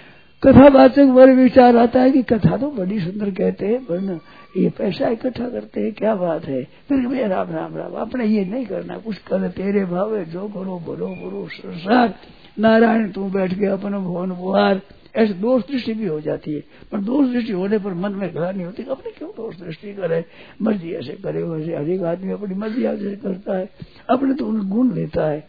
कथावाचक वर्ग विचार आता है कि कथा तो बड़ी सुंदर कहते हैं, वरना ये पैसा इकट्ठा करते हैं, क्या बात है। फिर मैं राम राम राम, अपने ये नहीं करना, कुछ कर तेरे भावे जो करो बोलो बोलो संसार, नारायण तू बैठ के अपन भवन बुहार। ऐसे दोष दृष्टि भी हो जाती है, पर दोष दृष्टि होने पर मन में ग्लानि होती है, अपने क्यों दोष दृष्टि करे, मर्जी ऐसे करे वैसे। हर एक आदमी अपनी मर्जी ऐसे करता है, अपने तो उन गुण लेता है,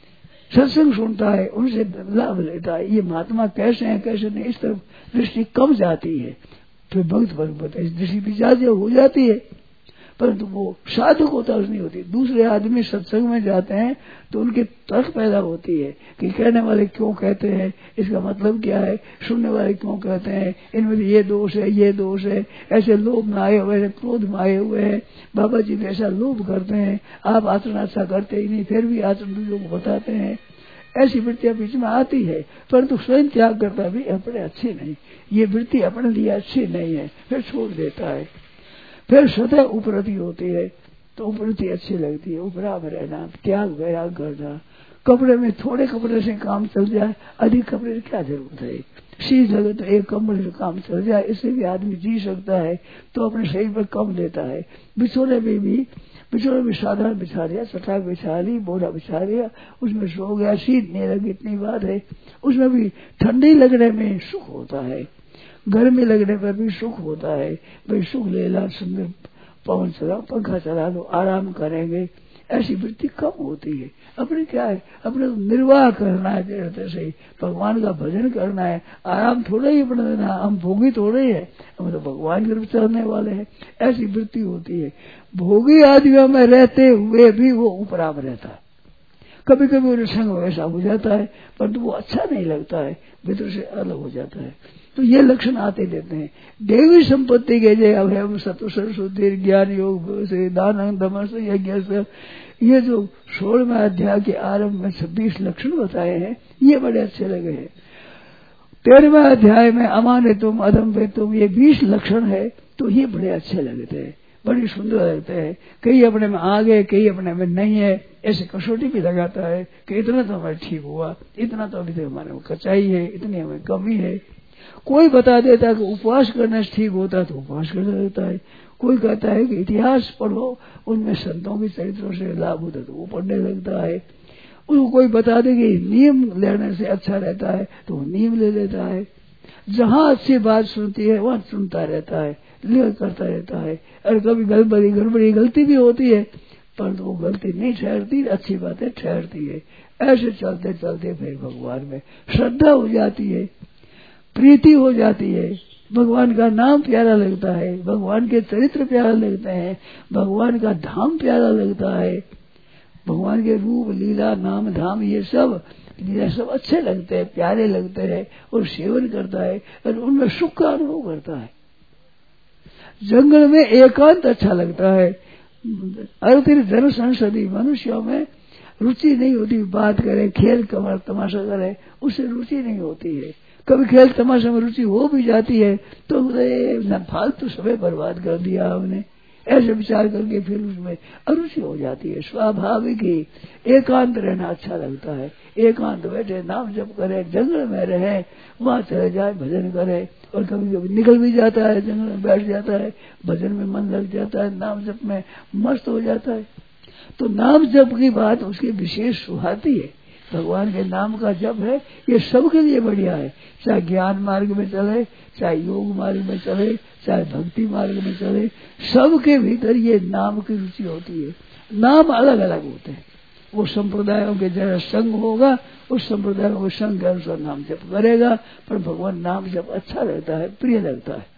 सत्संग सुनता है, उनसे लाभ लेता है। ये महात्मा कैसे हैं कैसे नहीं, इस तरफ दृष्टि कम जाती है। फिर भक्त भक्त इस दृष्टि भी ज्यादा हो जाती है, परंतु वो साधक होता नहीं होती। दूसरे आदमी सत्संग में जाते हैं तो उनकी तर्क पैदा होती है कि कहने वाले क्यों कहते हैं, इसका मतलब क्या है, सुनने वाले क्यों कहते हैं, इनमें ये दोष है ये दोष है, ऐसे लोभ में आए हुए हैं, क्रोध में आए हुए हैं, बाबा जी ने ऐसा लोभ करते हैं, आप आचरण अच्छा करते ही नहीं, फिर भी आचरण दूसरों को बताते हैं। ऐसी वृत्तियां बीच में आती है, परंतु स्वयं त्याग करता भी अपने अच्छी नहीं, ये वृत्ति अपने लिए अच्छी नहीं है, फिर छोड़ देता है। फिर सदैव उपरति होती है तो उपरति अच्छी लगती है, उपरा में रहना, त्याग वैराग करना। कपड़े में थोड़े कपड़े से काम चल जाए, अधिक कपड़े की क्या जरूरत है। शीश लगे तो एक कम्बल से काम चल जाए, इससे भी आदमी जी सकता है, तो अपने शरीर पर कम लेता है। बिछोने में भी बिछोने में साधारण बिछा लिया, चटाक बिछा ली, बोरा बिछा लिया, उसमें सो गया, शीत नहीं लगी, इतनी बात है। उसमें भी ठंडी लगने में सुख होता है, गर्मी लगने पर भी सुख होता है। भाई सुख ले ला, सुंदर पवन चला, पंखा चला लो, आराम करेंगे, ऐसी वृत्ति कम होती है। अपने क्या है, अपने निर्वाह करना है, जैसे से भगवान का भजन करना है, आराम थोड़ा ही अपने देना, हम भोगी थोड़े ही है, हम तो भगवान की तरफ चलने वाले हैं। ऐसी वृत्ति होती है। भोगी आदमियों में रहते हुए भी वो उपराम रहता है। कभी कभी उन्हें संग वैसा हो जाता है, परंतु वो अच्छा नहीं लगता है, भीतर से अलग हो जाता है। तो ये लक्षण आते रहते हैं। देवी संपत्ति के जय अभयम सतु सरस्वती ज्ञान योग से दान दमस यज्ञ से, ये जो सोलहवें अध्याय के आरंभ में छब्बीस लक्षण बताए हैं, ये बड़े अच्छे लगे हैं। तेरहवें अध्याय में अमाने तुम अधम पे तुम, ये बीस लक्षण है, तो ये बड़े अच्छे लगते हैं, बड़ी सुंदर लगते हैं। कई अपने में आ गए, कई अपने में नहीं है, ऐसे कसौटी भी लगाता है कि इतना तो हमारे ठीक हुआ, इतना तो अभी तो हमारे में कचाई है, इतनी हमें कमी है। कोई बता देता है कि उपवास करने से ठीक होता है तो उपवास करने लगता है। कोई कहता है कि इतिहास पढ़ो, उनमें संतों के चरित्रों से लाभ होता है तो वो पढ़ने लगता है। उसको कोई बता दे कि नियम लेने से अच्छा रहता है तो वो नियम ले लेता है। जहाँ अच्छी बात सुनती है वहाँ सुनता रहता है, लिख करता रहता है। और कभी गड़बड़ी गड़बड़ी गलती भी होती है, परंतु वो गलती नहीं ठहरती, अच्छी बातें ठहरती है। ऐसे चलते चलते फिर भगवान में श्रद्धा हो जाती है, प्रीति हो जाती है, भगवान का नाम प्यारा लगता है, भगवान के चरित्र प्यारा लगते हैं, भगवान का धाम प्यारा लगता है, भगवान के रूप लीला नाम धाम ये सब लीला सब अच्छे लगते हैं, प्यारे लगते हैं और सेवन करता है और उनमें सुख का अनुभव करता है। जंगल में एकांत अच्छा लगता है। अरे जन संसदी मनुष्यों में रुचि नहीं होती, बात करे खेल कमर तमाशा करे उससे रुचि नहीं होती है। कभी खेल तमाशा में रुचि हो भी जाती है तो न फालतू समय बर्बाद कर दिया हमने, ऐसे विचार करके फिर उसमें अरुचि हो जाती है। स्वाभाविक ही एकांत रहना अच्छा लगता है। एकांत बैठे नाम जप करे, जंगल में रहे, वहां चले जाए भजन करे, और कभी कभी निकल भी जाता है, जंगल में बैठ जाता है, भजन में मन लग जाता है, नाम जप में मस्त हो जाता है। तो नाम जप की बात उसकी विशेष सुहाती है। भगवान के नाम का जप है, ये सबके लिए बढ़िया है। चाहे ज्ञान मार्ग में चले, चाहे योग मार्ग में चले, चाहे भक्ति मार्ग में चले, सबके भीतर ये नाम की रुचि होती है। नाम अलग अलग होते हैं। वो संप्रदायों के जरा संग होगा, उस संप्रदाय को संग के अनुसार नाम जप करेगा, पर भगवान नाम जप अच्छा लगता है, प्रिय लगता है।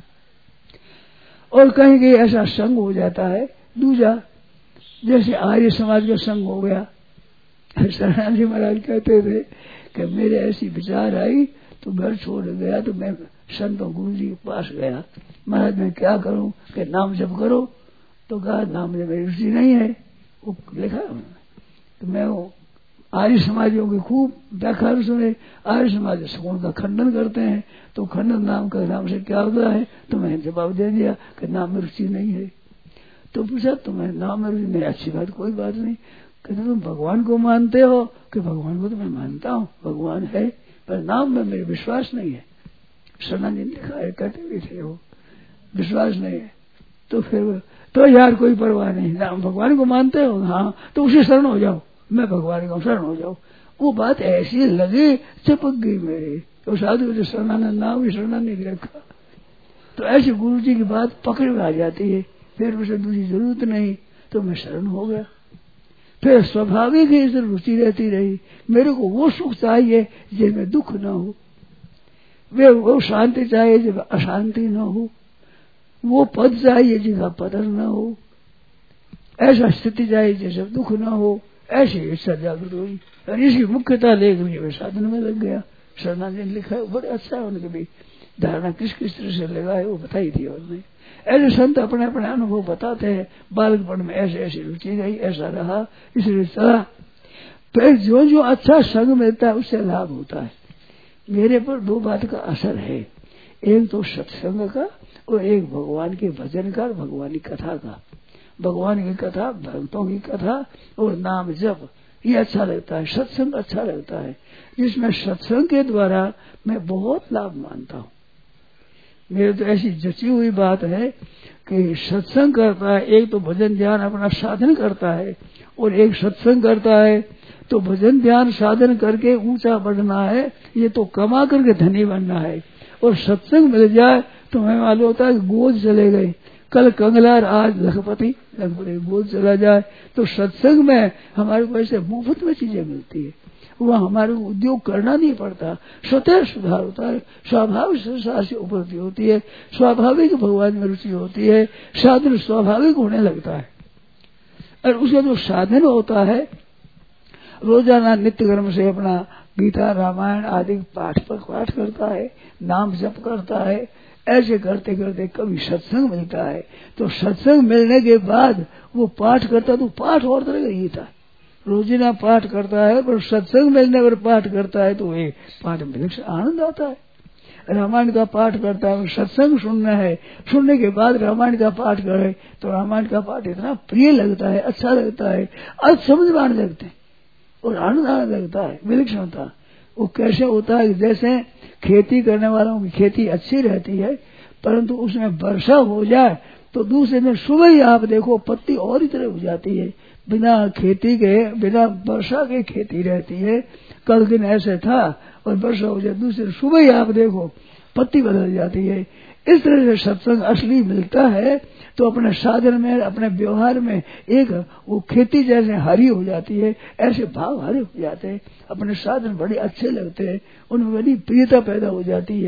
और कहीं कहीं ऐसा संग हो जाता है दूजा, जैसे आर्य समाज का संग हो गया। शरणानंद जी महाराज कहते थे कि मेरे ऐसी विचार आई तो घर छोड़ गया, तो मैं संतों गुरु जी के पास गया, महाराज मैं क्या करूं कि नाम जप करो, तो कहा नाम में मेरी रुचि नहीं है। वो लिखा उन्होंने। तो मैं वो आर्य समाजियों की खूब व्याख्या सुने। आर्य समाज सगुण का खंडन करते हैं, तो खंडन नाम का नाम से क्या होता है, तो मैंने जवाब दे दिया कि नाम में रुचि नहीं है। तो पूछा तुम्हें नाम में रुचि नहीं, अच्छी बात, कोई बात नहीं। कहते तुम भगवान को मानते हो? कि भगवान को तो मैं मानता हूँ, भगवान है, पर नाम में मेरे विश्वास नहीं है। शरणानंद जी लिखा है, कहते भी थे वो विश्वास नहीं है। तो फिर तो यार कोई परवाह नहीं, नाम भगवान को मानते हो, हाँ तो उसे शरण हो जाओ, मैं भगवान को शरण हो जाओ। वो बात ऐसी लगी, चिपक गई मेरे। तो साधु जो शरणानंद नाम भी शरणानंद रखा, तो ऐसे गुरु जी की बात पकड़ में आ जाती है, फिर उसे दूसरी जरूरत नहीं, तो मैं शरण हो गया। फिर स्वाभाविक ही इसे रुचि रहती रही। मेरे को वो सुख चाहिए जिसमें दुख न हो, वे वो शांति चाहिए जब अशांति न हो, वो पद चाहिए जिसका पतन न हो, ऐसा स्थिति चाहिए जैसे दुख न हो, ऐसी इच्छा जागृत हुई और इसकी मुख्यता लेकर मैं साधन में लग गया। शरणानंद जी ने लिखा है, बड़े अच्छा है, उनके भी धारणा किस किस तरह से लगा है वो बताई थी उन्होंने। ऐसे संत अपने अपने अनुभव बताते हैं, बालकपन में ऐसे ऐसी रुचि रही, ऐसा रहा, इसलिए चला। फिर जो जो अच्छा संग मिलता है उससे लाभ होता है। मेरे पर दो बात का असर है, एक तो सत्संग का और एक भगवान के भजन का, भगवान की कथा का। भगवान की कथा, भक्तों की कथा और नाम जप, ये अच्छा लगता है। सत्संग अच्छा लगता है, जिसमें सत्संग के द्वारा मैं बहुत लाभ मानता हूँ। मेरे तो ऐसी जची हुई बात है कि सत्संग करता है, एक तो भजन ध्यान अपना साधन करता है, और एक सत्संग करता है तो भजन ध्यान साधन करके ऊंचा बढ़ना है, ये तो कमा करके धनी बनना है। और सत्संग मिल जाए तो हमें मालूम होता है कि गोद चले गए, कल कंगलार आज लखपति, लखपति गोद चला जाए। तो सत्संग में हमारे को ऐसे मुफ्त में चीजें मिलती है, वह हमारे को उद्योग करना नहीं पड़ता, स्वतः सुधार होता है, स्वाभाविक संसार से उपलब्धि होती है, स्वाभाविक भगवान में रुचि होती है, साधन स्वाभाविक होने लगता है। और उसका जो साधन होता है, रोजाना नित्य कर्म से अपना गीता रामायण आदि पाठ पर पाठ करता है, नाम जप करता है, ऐसे करते करते कभी सत्संग मिलता है, तो सत्संग मिलने के बाद वो पाठ करता है, तो पाठ और तरह का ही था। रोजीना पाठ करता है, पर सत्संग मिलने पर पाठ करता है तो ये पाठ में आनंद आता है। रामायण का पाठ करता है, सत्संग सुनना है, सुनने के बाद रामायण का पाठ करे तो रामायण का पाठ इतना प्रिय लगता है, अच्छा लगता है, अर्थ समझ में आने लगते हैं और आनंद आने लगता है। विलक्षणता वो कैसे होता है, जैसे खेती करने वालों की खेती अच्छी रहती है, परंतु उसमें वर्षा हो जाए तो दूसरे दिन सुबह ही आप देखो पत्ती और ही तरह हो जाती है। बिना खेती के, बिना वर्षा के खेती रहती है, कल दिन ऐसे था और वर्षा हो जाए दूसरे सुबह ही आप देखो पत्ती बदल जाती है। इस तरह से सत्संग असली मिलता है तो अपने साधन में, अपने व्यवहार में एक वो खेती जैसे हरी हो जाती है, ऐसे भाव हरे हो जाते हैं, अपने साधन बड़े अच्छे लगते हैं, उनमें बड़ी प्रियता पैदा हो जाती है।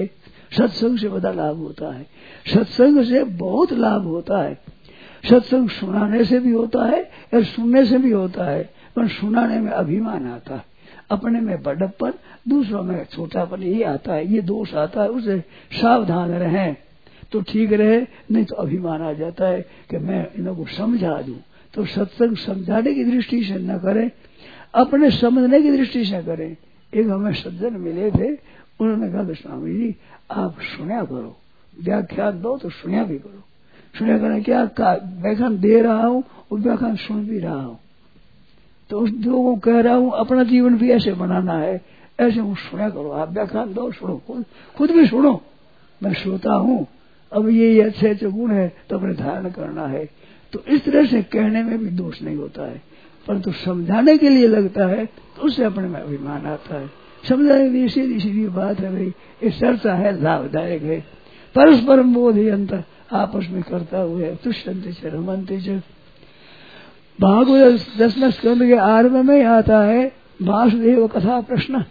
सत्संग से बड़ा लाभ होता है। सत्संग से बहुत लाभ होता है। सत्संग सुनाने से भी होता है और सुनने से भी होता है, पर सुनाने में अभिमान आता है, अपने में बड़प्पन, दूसरों में छोटापन, ये आता है, ये दोष आता है। उसे सावधान रहें तो ठीक रहे, नहीं तो अभिमान आ जाता है कि मैं इनको समझा दूं। तो सत्संग समझाने की दृष्टि से न करें, अपने समझने की दृष्टि से करें। एक हमें सज्जन मिले थे, उन्होंने कहा स्वामी जी आप सुना करो, व्याख्यान दो तो सुना भी करो। सुना करें क्या, व्याख्यान दे रहा हूँ और व्याख्यान सुन भी रहा हूँ, तो उस दो को कह रहा हूँ अपना जीवन भी ऐसे बनाना है, ऐसे हूँ सुना करो, आप व्याख्यान दो सुनो, खुद खुद भी सुनो, मैं श्रोता हूँ। अब ये अच्छे अच्छे गुण है तो अपने धारण करना है। तो इस तरह से कहने में भी दोष नहीं होता है, परंतु समझाने के लिए लगता है तो उससे अपने में अभिमान आता है। समझाने की सीधी सीधी बात है भाई, ये चर्चा है, लाभदायक है। परस्पर बोधि अंतर आपस में करता हुए तुष्यंति च रमन्ति च। भागवत दसवें स्कंद के आरंभ में आता है वासुदेव कथा प्रश्न,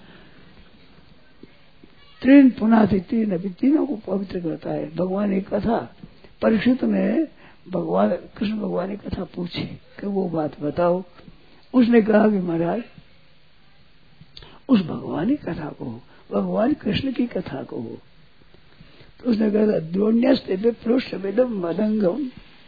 तीन पुनाति तीन अभी तीनों को पवित्र करता है। भगवान की कथा, परीक्षित ने भगवान कृष्ण भगवान की कथा पूछी कि वो बात बताओ। उसने कहा कि महाराज उस भगवान की कथा को, भगवान कृष्ण की कथा को। तो उसने कहा द्रोण्यस्ते विप्रोष्टमिदं मदंगम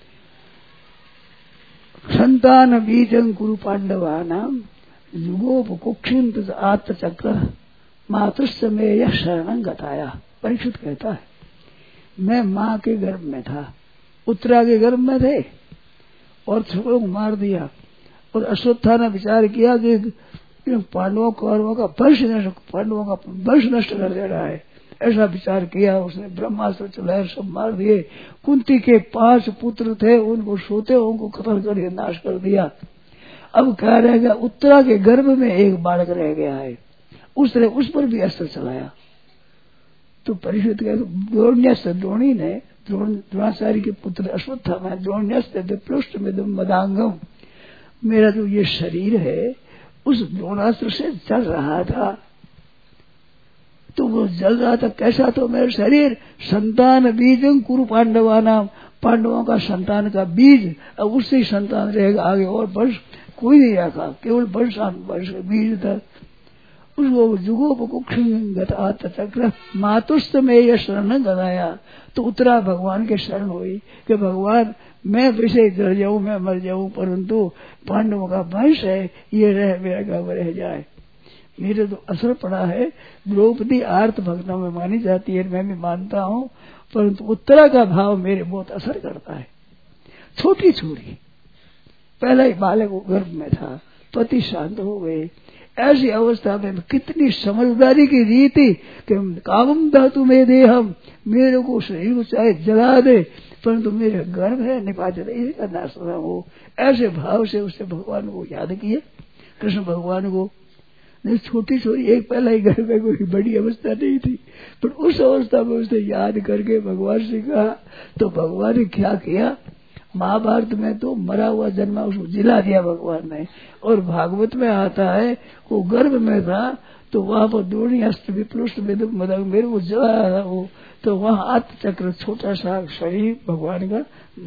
संतान बीजं कुरु पांडवानां युगोपकुक्षिंत आत्मचक्र मातुश्च में यह शरणं गताया। परीक्षित कहता है मैं माँ के गर्भ में था, उत्तरा के गर्भ में थे और छुड़ों को मार दिया, और अश्वत्था ने विचार किया कि पांडवों कौरवों का वंश नष्ट, पांडवों का वंश नष्ट कर दे रहा है, ऐसा विचार किया। उसने ब्रह्मास्त्र चलाए, सब मार दिए। कुंती के पांच पुत्र थे, उनको सोते उनको खत्म करके नाश कर दिया। अब क्या रह गया, उत्तरा के गर्भ में एक बालक रह गया है, उस तरह उस पर भी अस्त्र चलाया। तो परीक्षित द्रोण्यस्त्र, द्रोणी ने द्रोणाचार्य के पुत्र अश्वत्थामा द्रोण्यस्त्र विप्लुष्ट में मदांगम, मेरा जो ये शरीर है उस द्रोणास्त्र से जल रहा था। तो वो जल रहा था कैसा, तो मेरा शरीर संतान बीजं कुरु पांडवानाम, पांडवों का संतान का बीज, अब उससे संतान रहेगा, आगे और वंश कोई नहीं रखा, केवल वंश वंश बीज था। उसको जुगोपकुक्षिंगत आत्मचक्र मातुस्त में यह शरण गदाया। तो उत्तरा भगवान के शरण हुई कि भगवान मैं वैसे जल जाऊं, मैं मर जाऊं, परंतु पांडवों का वंश है, ये रह मेरा गव रह जाए। मेरे तो असर पड़ा है, द्रौपदी आर्त भक्तों में मानी जाती है, मैं भी मानता हूँ, परंतु उत्तरा का भाव मेरे बहुत असर करता है। छोटी छोरी, पहला ही बालक गर्भ में था, पति शांत हो गए, ऐसी अवस्था में कितनी समझदारी की रीति कि कामम धातु में देहम, मेरे को शरीर को चाहे जला दे परंतु मेरे गर्भ है निपात इसका नाश ना हो। ऐसे भाव से उसने भगवान को याद किए, कृष्ण भगवान को। नहीं छोटी छोटी एक पहला ही घर में कोई बड़ी अवस्था नहीं थी, पर उस अवस्था में उसने याद करके भगवान से कहा। तो भगवान ने क्या किया, महाभारत में तो मरा हुआ जन्मा उसको जिला दिया भगवान ने, और भागवत में आता है वो गर्भ में था तो वहां पर द्रोणी अस्त्र विप्लुष्ट मदंग मेरे को जलाया था वो। तो वहां आत्मचक्र छोटा सा शरीर भगवान का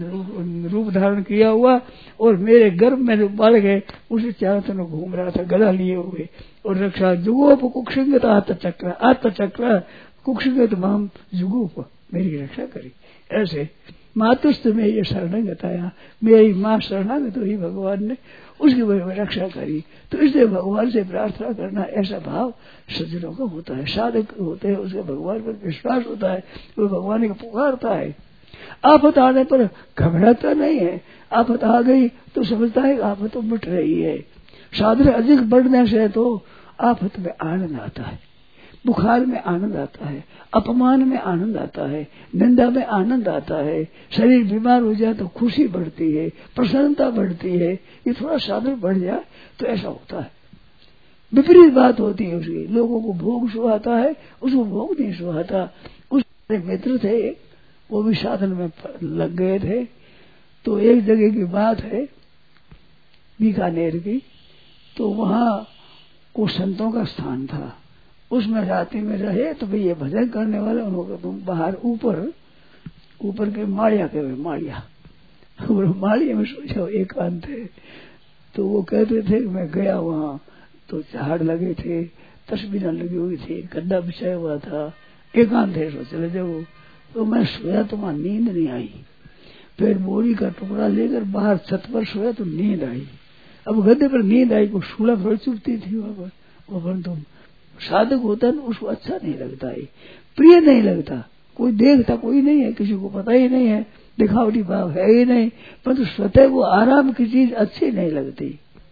रूप धारण किया हुआ, और मेरे गर्भ में जो बढ़ गए उसे चारों तरफ घूम रहा था गला लिए हुए, और रक्षा जुगोप कुक्षिंगत आत्मचक्र, आत्मचक्र कुक्षिंगत माम जुगोप, मेरी रक्षा करी। ऐसे मातुस्त में ये शरण गताया, मेरी माँ शरणागत हुई भगवान ने, उसकी वजह में रक्षा करी। तो इसलिए भगवान से प्रार्थना करना, ऐसा भाव सज्जनों का होता है, साधक होते हैं, उसके भगवान पर विश्वास होता है, वो भगवान को पुकारता है। आफत आने पर घबराता नहीं है, आफत आ गई तो समझता है आफत तो मिट रही है। साधन अधिक बढ़ने से तो आफत में आनंद आता है, बुखार में आनंद आता है, अपमान में आनंद आता है, निंदा में आनंद आता है, शरीर बीमार हो जाए तो खुशी बढ़ती है, प्रसन्नता बढ़ती है। ये थोड़ा साधन बढ़ जाए तो ऐसा होता है। विपरीत बात होती है उसकी, लोगों को भोग सुहाता है, उसको भोग नहीं सुहाता। उस मित्र थे वो भी साधन में लग गए थे। तो एक जगह की बात है बीकानेर की, तो वहां को संतों का स्थान था। उसमें रात्रि में रहे तो भाई ये भजन करने वाले उन्होंने तुम बाहर ऊपर ऊपर के माड़िया के माड़िया और माड़िया में सो जाओ एकांत है। तो वो कहते थे कि मैं गया वहां तो झाड़ लगे थे, तस्वीरें लगी हुई थी, गद्दा बिछाया हुआ था, एकांत है, सो चले जाओ। तो मैं सोया तो वहां नींद नहीं आई। फिर बोरी का टुकड़ा लेकर बाहर छत पर सोया तो नींद आई। अब गद्दे पर नींद आई, को सूला थोड़ी चुपती थी वहां पर। वो परंतु साधक होता है ना, उसको अच्छा नहीं लगता है, प्रिय नहीं लगता। कोई देखता कोई नहीं है, किसी को पता ही नहीं है, दिखावटी भाव है ही नहीं, परंतु स्वतः वो आराम की चीज अच्छी नहीं लगती।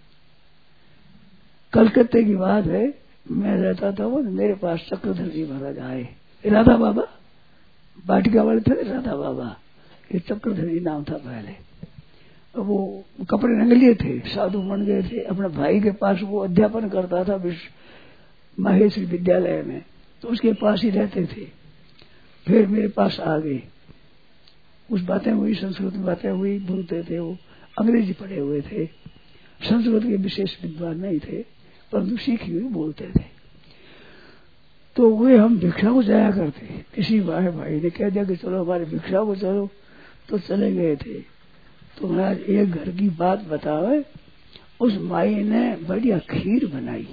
कलकत्ते की बात है, मैं रहता था वो मेरे पास चक्रधर जी महाराज आए, राधा बाबा बाटिका वाले थे, राधा बाबा ये चक्रधर जी नाम था पहले। वो कपड़े रंग लिए थे, साधु बन गए थे। अपने भाई के पास वो अध्यापन करता था महेश्वरी विद्यालय में, तो उसके पास ही रहते थे। फिर मेरे पास आ गए, कुछ बातें हुई, संस्कृत में बातें हुई, बोलते थे। वो अंग्रेजी पढ़े हुए थे, संस्कृत के विशेष विद्वान नहीं थे, परंतु सीखी हुई बोलते थे। तो वे हम भिक्षा को जाया करते, किसी भाई भाई ने कह दिया कि चलो हमारे भिक्षा को चलो, तो चले गए थे। तो महाराज एक घर की बात बतावे, उस माई ने बढ़िया खीर बनाई,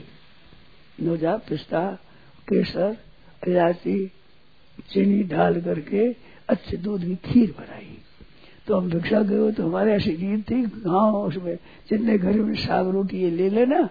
नोजा पिस्ता केसर इलायची चीनी डाल करके अच्छे दूध की खीर बनाई। तो हम भिक्षा गए तो हमारे ऐसी नींद थी गाँव, उसमें जितने घर में साग रोटी ये ले लेना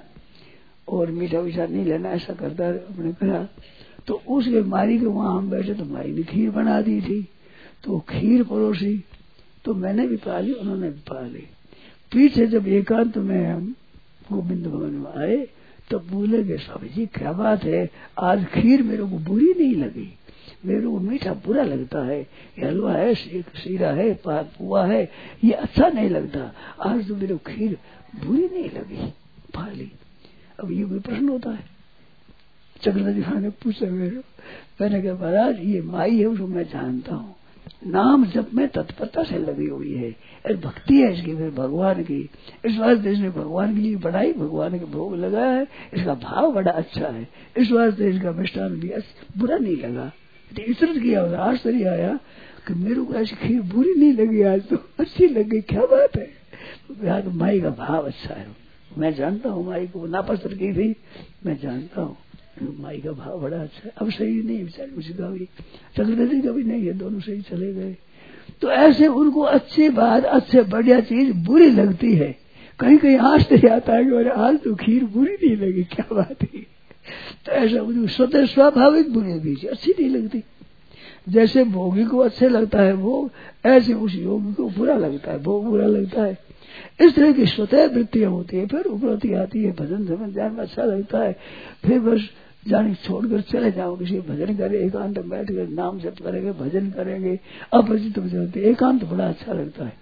और मीठा मीठा नहीं लेना, ऐसा करता अपने कहा। तो उसके मारी के वहां हम बैठे तो माई ने खीर बना दी थी, तो खीर परोसी, तो मैंने भी पा ली, उन्होंने भी पा ली। पीछे जब एकांत में हम गोविंद भवन में आए तो बोले कि स्वामी जी क्या बात है, आज खीर मेरे को बुरी नहीं लगी, मेरे को मीठा बुरा लगता है, हलवा है, सीरा है, पुआ है, ये अच्छा नहीं लगता, आज तो मेरे को खीर बुरी नहीं लगी, पा ली। अब ये कोई प्रश्न होता है? चक्रधर जी ने पूछा मेरे, मैंने कहा महाराज ये माई है, उसको मैं जानता हूँ, नाम जब में तत्परता से लगी हुई है, भक्ति है इसकी, फिर भगवान की, इस वास्ते इसने भगवान के लिए बढ़ाई, भगवान के भोग लगाया है, इसका भाव बड़ा अच्छा है, इस वास्ते इसका मिष्ठान भी बुरा नहीं लगा। इतरत किया, आश्चर्य आया कि मेरे को ऐसी खीर बुरी नहीं लगी, आज तो अच्छी लगी, क्या बात है। यार तो माई का भाव अच्छा है, मैं जानता हूँ माई को, नापसंद की थी, मैं जानता हूँ माई का भाव बड़ा अच्छा है। अब सही नहीं बेचारे, उसका भी चक्रधर का भी नहीं है, दोनों सही चले गए। तो ऐसे उनको अच्छी बात, अच्छे बढ़िया चीज बुरी लगती है, कहीं कहीं आश्चर्य आता है कि आज तो खीर बुरी नहीं लगी, क्या बात है। तो ऐसा उनको स्वतः स्वाभाविक बुरी लगी, अच्छी नहीं लगती। जैसे भोगी को अच्छे लगता है भोग, ऐसे उस योगी को बुरा लगता है भोग, बुरा लगता है। इस तरह की स्वतः वृत्तियां होती है, फिर उपलब्धि आती है, भजन समझ ध्यान में अच्छा लगता है, फिर बस जाने छोड़कर चले जाओ, किसी भजन करे, एकांत बैठ कर नाम जप करेंगे, भजन करेंगे, अपरिचित भजन, एकांत बड़ा अच्छा लगता है।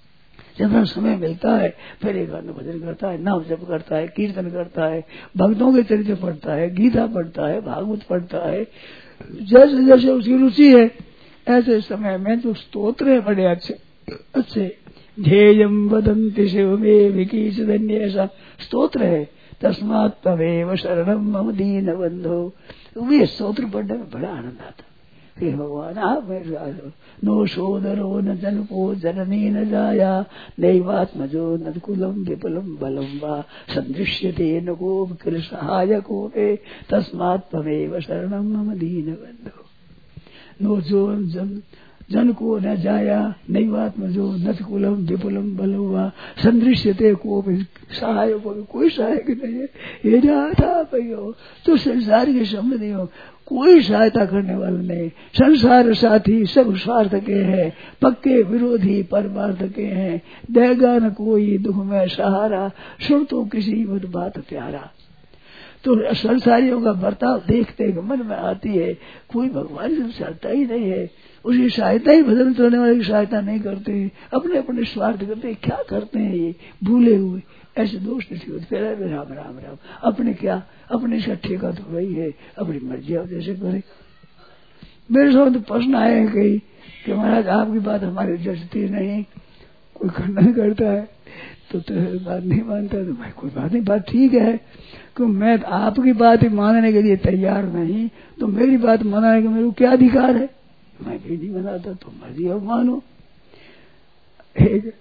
जब समय मिलता है फिर एकांत भजन करता है, नाम जप करता है, कीर्तन करता है, भक्तों के चरित्र पढ़ता है, गीता पढ़ता है, भागवत पढ़ता है, जैसे जैसे उसकी रुचि है ऐसे समय में जो स्तोत्र है बड़े अच्छे अच्छे, ध्येयम वदन्ति शिव में विकीच धन्य, ऐसा स्तोत्र है। तस्मात् तमेव शरणम मम दीन बंधो, वे स्तोत्र पढ़ने में बड़ा आनंद आता। हे भगवान आप मेरे नो सोदरो न जनको जननी न जाया, नैवात्मजो न कुलम विपुलम बलम वा, सदृश्यते न को किल सहायको मे, तस्मात् त्वमेव शरणं मम दीन बंधो। नो जो जन जन को न जाया, नैवात्मजो न कुलम विपुलम बलम वा, सदृश्यते को सहायक, कोई सहायक नहीं है, ये जाता पयो तो संसार के शब्द नहीं हो, कोई सहायता करने वाला नहीं। संसार साथी सब स्वार्थ के हैं, पक्के विरोधी परमार्थ के हैं, देगा न कोई दुख में सहारा, सुन तो किसी मत बात प्यारा। तो संसारियों का बर्ताव देखते मन में आती है, कोई भगवान से चाहता ही नहीं है, उसकी सहायता ही भजन करने वाले की सहायता नहीं करते, अपने अपने स्वार्थ करते, क्या करते हैं ये भूले हुए, ऐसे दोष नहीं होते। राम राम राम, अपने क्या अपने इसका ठेका तो वही है, अपनी मर्जी आप जैसे करे। मेरे साथ तो प्रश्न आए हैं कई कि महाराज आपकी बात हमारी जचती नहीं, कोई खंडन करता है, तो तेरी बात नहीं मानता तो भाई कोई बात नहीं, बात ठीक है, क्यों मैं आपकी बात ही मानने के लिए तैयार नहीं तो मेरी बात मानने का मेरे को क्या अधिकार है? मैं भी नहीं मनाता, तो मर्जी अब मानो। एक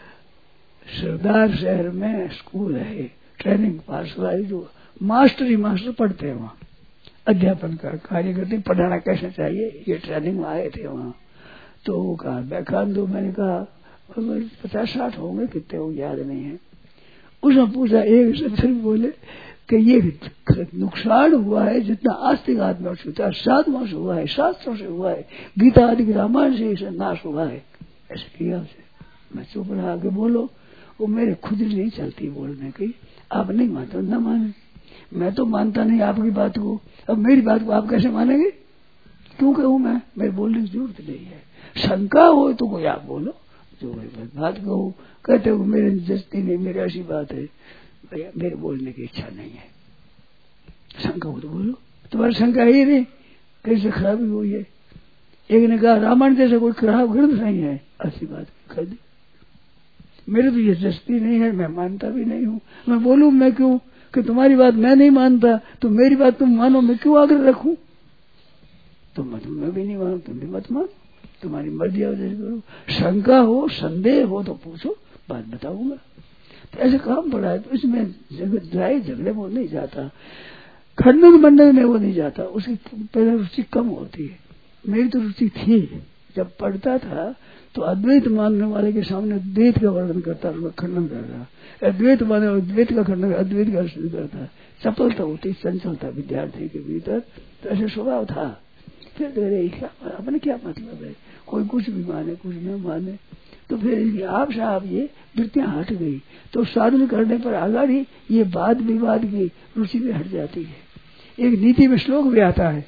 सरदार शहर में स्कूल है, ट्रेनिंग पाठशाला, जो मास्टर ही मास्टर पढ़ते हैं वहाँ, अध्यापन का कार्य करते, पढ़ाना कैसे चाहिए ये ट्रेनिंग में आए थे वहाँ। तो वो कहा व्याख्यान दो, मैंने कहा पचास साठ होंगे, कितने हो याद नहीं है। उसने पूछा, एक सत्सर बोले कि ये नुकसान हुआ है जितना आस्तिक आत्मा से होता है, साधुओं से हुआ है, शास्त्रों से हुआ है, गीता आदि रामायण से इसे नाश हुआ है, ऐसे किया उसे। मैं चुप रहा, आगे बोलो। वो मेरे खुद नहीं चलती बोलने की, आप नहीं मानते न माने, मैं तो मानता नहीं आपकी बात को, अब मेरी बात को आप कैसे मानेंगे? क्यों कहूँ मैं? मेरे बोलने की जरूरत नहीं है। शंका हो तो कोई आप बोलो, जो बात कहो, कहते हो मेरे जस्ती नहीं, मेरी ऐसी बात है, मेरे बोलने की इच्छा नहीं है। शंका हो तो बोलो, तुम्हारी शंका ही नहीं, कैसे खराबी हुई है? एक ने कहा रामायण जैसे कोई खराब ग्रंथ नहीं है, ऐसी बात कह दी। मेरे तो ये जस्ती नहीं है, मैं मानता भी नहीं हूँ, मैं बोलूं मैं क्यों कि तुम्हारी बात मैं नहीं मानता तो मेरी बात तुम मानो, मैं क्यों आग्रह रखूं? तुम मत, मैं भी नहीं मानू, तुम भी मत मानो, तुम्हारी मर्जी जैसे करो। शंका हो संदेह हो तो पूछो, बात बताऊंगा। तो ऐसे काम पड़ा है, तो इसमें लड़ाई झगड़े में नहीं जाता, खंडन मंडल में वो नहीं जाता, उसकी पहले रुचि कम होती है। मेरी तो रुचि थी, जब पढ़ता था तो अद्वैत मानने वाले के सामने द्वैत का वर्णन करता, उसका खंडन कर रहा, अद्वैत माने अद्वैत का खंडन, अद्वैत का अर्थ करता। चपलता होती, चंचलता विद्यार्थी के भीतर, तो ऐसे स्वभाव था। फिर तेरे क्या अपने क्या मतलब है, कोई कुछ भी माने कुछ न माने, तो फिर आप साहब ये वृत्तियां हट गई, तो साधन करने पर आगाड़ी ये वाद विवाद की रुचि में हट जाती है। एक नीति में श्लोक भी आता है,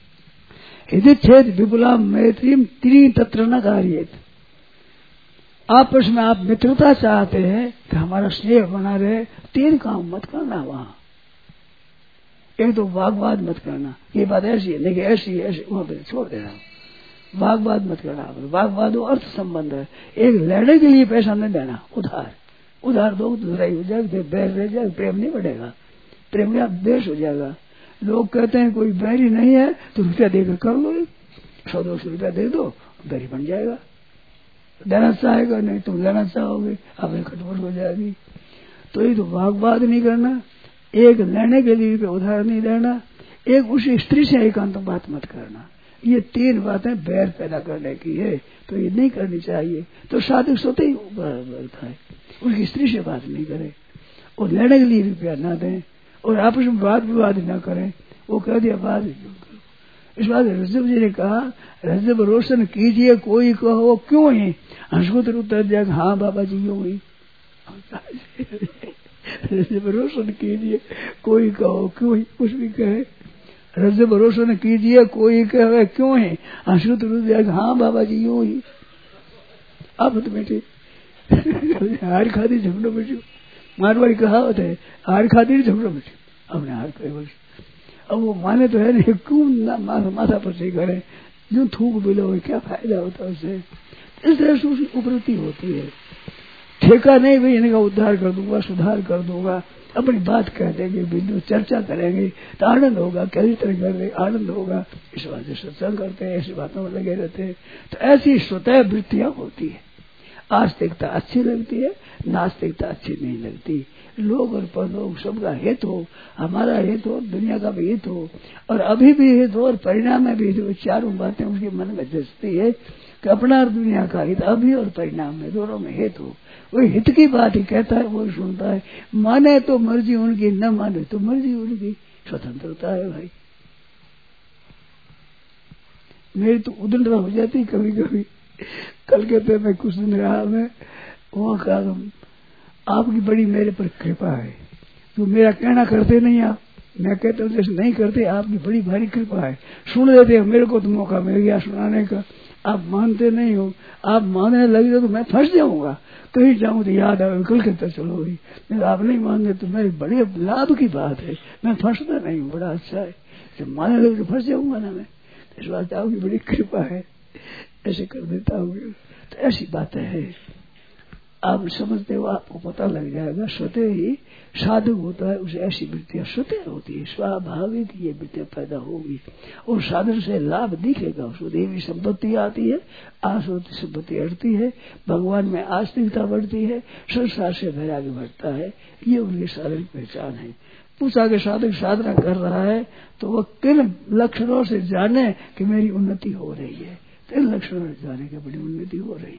यदि छेद विपुलाम मैत्रीम त्रि तत्र न कार्येत। आपस में आप मित्रता चाहते हैं कि हमारा स्नेह बना रहे, तीन काम मत करना वहां। एक तो वागवाद मत करना, ये बात ऐसी है लेकिन ऐसी है ऐसी, वहां पर छोड़ देना, वागवाद मत करना। वागवाद वो अर्थ संबंध है, एक लड़ने के लिए पैसा नहीं देना, उधार उधार दो तो लड़ाई हो जाएगी, बैर रह जाएगा, प्रेम नहीं बढ़ेगा, प्रेम का द्वेष हो जाएगा। लोग कहते हैं कोई बैरी नहीं है तो रुपया देकर कर लो, सौ दो सौ रुपया दे दो, बैरी बन जाएगा। देना चाहेगा नहीं, तुम लेना चाहोगे, आपने खटपट हो जाएगी। तो ये तो वागवाद नहीं करना, एक लेने के लिए उधार नहीं लेना, एक उसी स्त्री से एकांत बात मत करना। ये तीन बातें बैर पैदा करने की है, तो ये नहीं करनी चाहिए। तो शादी सोते ही बढ़ता है, उसकी स्त्री से बात नहीं करे, और लेने के लिए रुपया ना दें, और आपस में वाद विवाद न करें। वो कह दिया बात इस बात रजब जी ने कहा, रजब रोशन कीजिए कोई कहो क्यों ही, हंसकुत उत्तर दिया हाँ बाबा जी यूं ही। रजब रोशन कीजिए कोई कहो क्यों ही, कुछ भी कहे, रजब रोशन कीजिए कोई कहे क्यों ही, हंसकुत उत्तर दिया हाँ बाबा जी यूं ही। आप तो बेटे हार खाती झगड़ो बेटी, मारवाड़ी कहावत है, हार खाती झगड़ो बेटी, अपने हार करे बोली। अब वो माने तो है नहीं, क्यों माथा पर से करे, जो थूक बिलो क्या फायदा होता है उससे। इस तरह से उसकी उपरति होती है। ठेका नहीं भाई इनका उद्धार कर दूंगा, सुधार कर दूंगा, अपनी बात कह देंगे, बिंदु चर्चा करेंगे तो आनंद होगा, कैसी तरह करेंगे आनंद होगा, इस बात से सत्संग करते हैं, ऐसी बातों में लगे रहते हैं। तो ऐसी स्वतः वृत्तियां होती है। आस्तिकता अच्छी लगती है, नास्तिकता अच्छी नहीं लगती। लोग और परलोक सबका हित हो, हमारा हित हो, दुनिया का भी हित हो, और अभी भी हित हो और परिणाम में भी हित हो। चारों बातें उसके मन में जचती है कि अपना और दुनिया का हित अभी और परिणाम में दोनों में हित हो। वही हित की बात ही कहता है, वही सुनता है। माने तो मर्जी उनकी, न माने तो मर्जी उनकी, स्वतंत्रता है भाई। मेरी तो उदंडता हो जाती कभी कभी। कल कहते मैं कुछ दिन रहा, मैं वो कहा आपकी बड़ी मेरे पर कृपा है, तो मेरा कहना करते नहीं आप, मैं कहता हूँ जैसे नहीं करते, आपकी बड़ी भारी कृपा है, सुन लेते हैं, मेरे को तो मौका मिल गया सुनाने का। आप मानते नहीं हो, आप मानने लगे तो मैं फंस जाऊंगा, कहीं जाऊं तो याद आवे कल कहता चलो भाई, आप नहीं मानते तो मेरे बड़े लाभ की बात है, मैं फंसता नहीं हूँ, बड़ा अच्छा है। जब मानने लगे तो फंस जाऊंगा ना मैं, इस बात आपकी बड़ी कृपा है, ऐसे कर देता हूँ। तो ऐसी बातें है। आप समझते हो, आपको पता लग जाएगा। स्वतः ही साधक होता है, उसे ऐसी वृत्तियां स्वतः होती है, स्वाभाविक ये वृत्तियां पैदा होगी और साधन से लाभ दिखेगा। उसको देवी संपत्ति आती है, आसुति संपत्ति हटती है, भगवान में आस्तिकता बढ़ती है, संसार से वैराग्य बढ़ता है। ये उनकी साधन की पहचान है। पूछा कि साधक साधना कर रहा है तो वह किन लक्षणों से जाने कि मेरी उन्नति हो रही है? तो इन लक्षणों से जाने की बड़ी उन्नति हो रही है।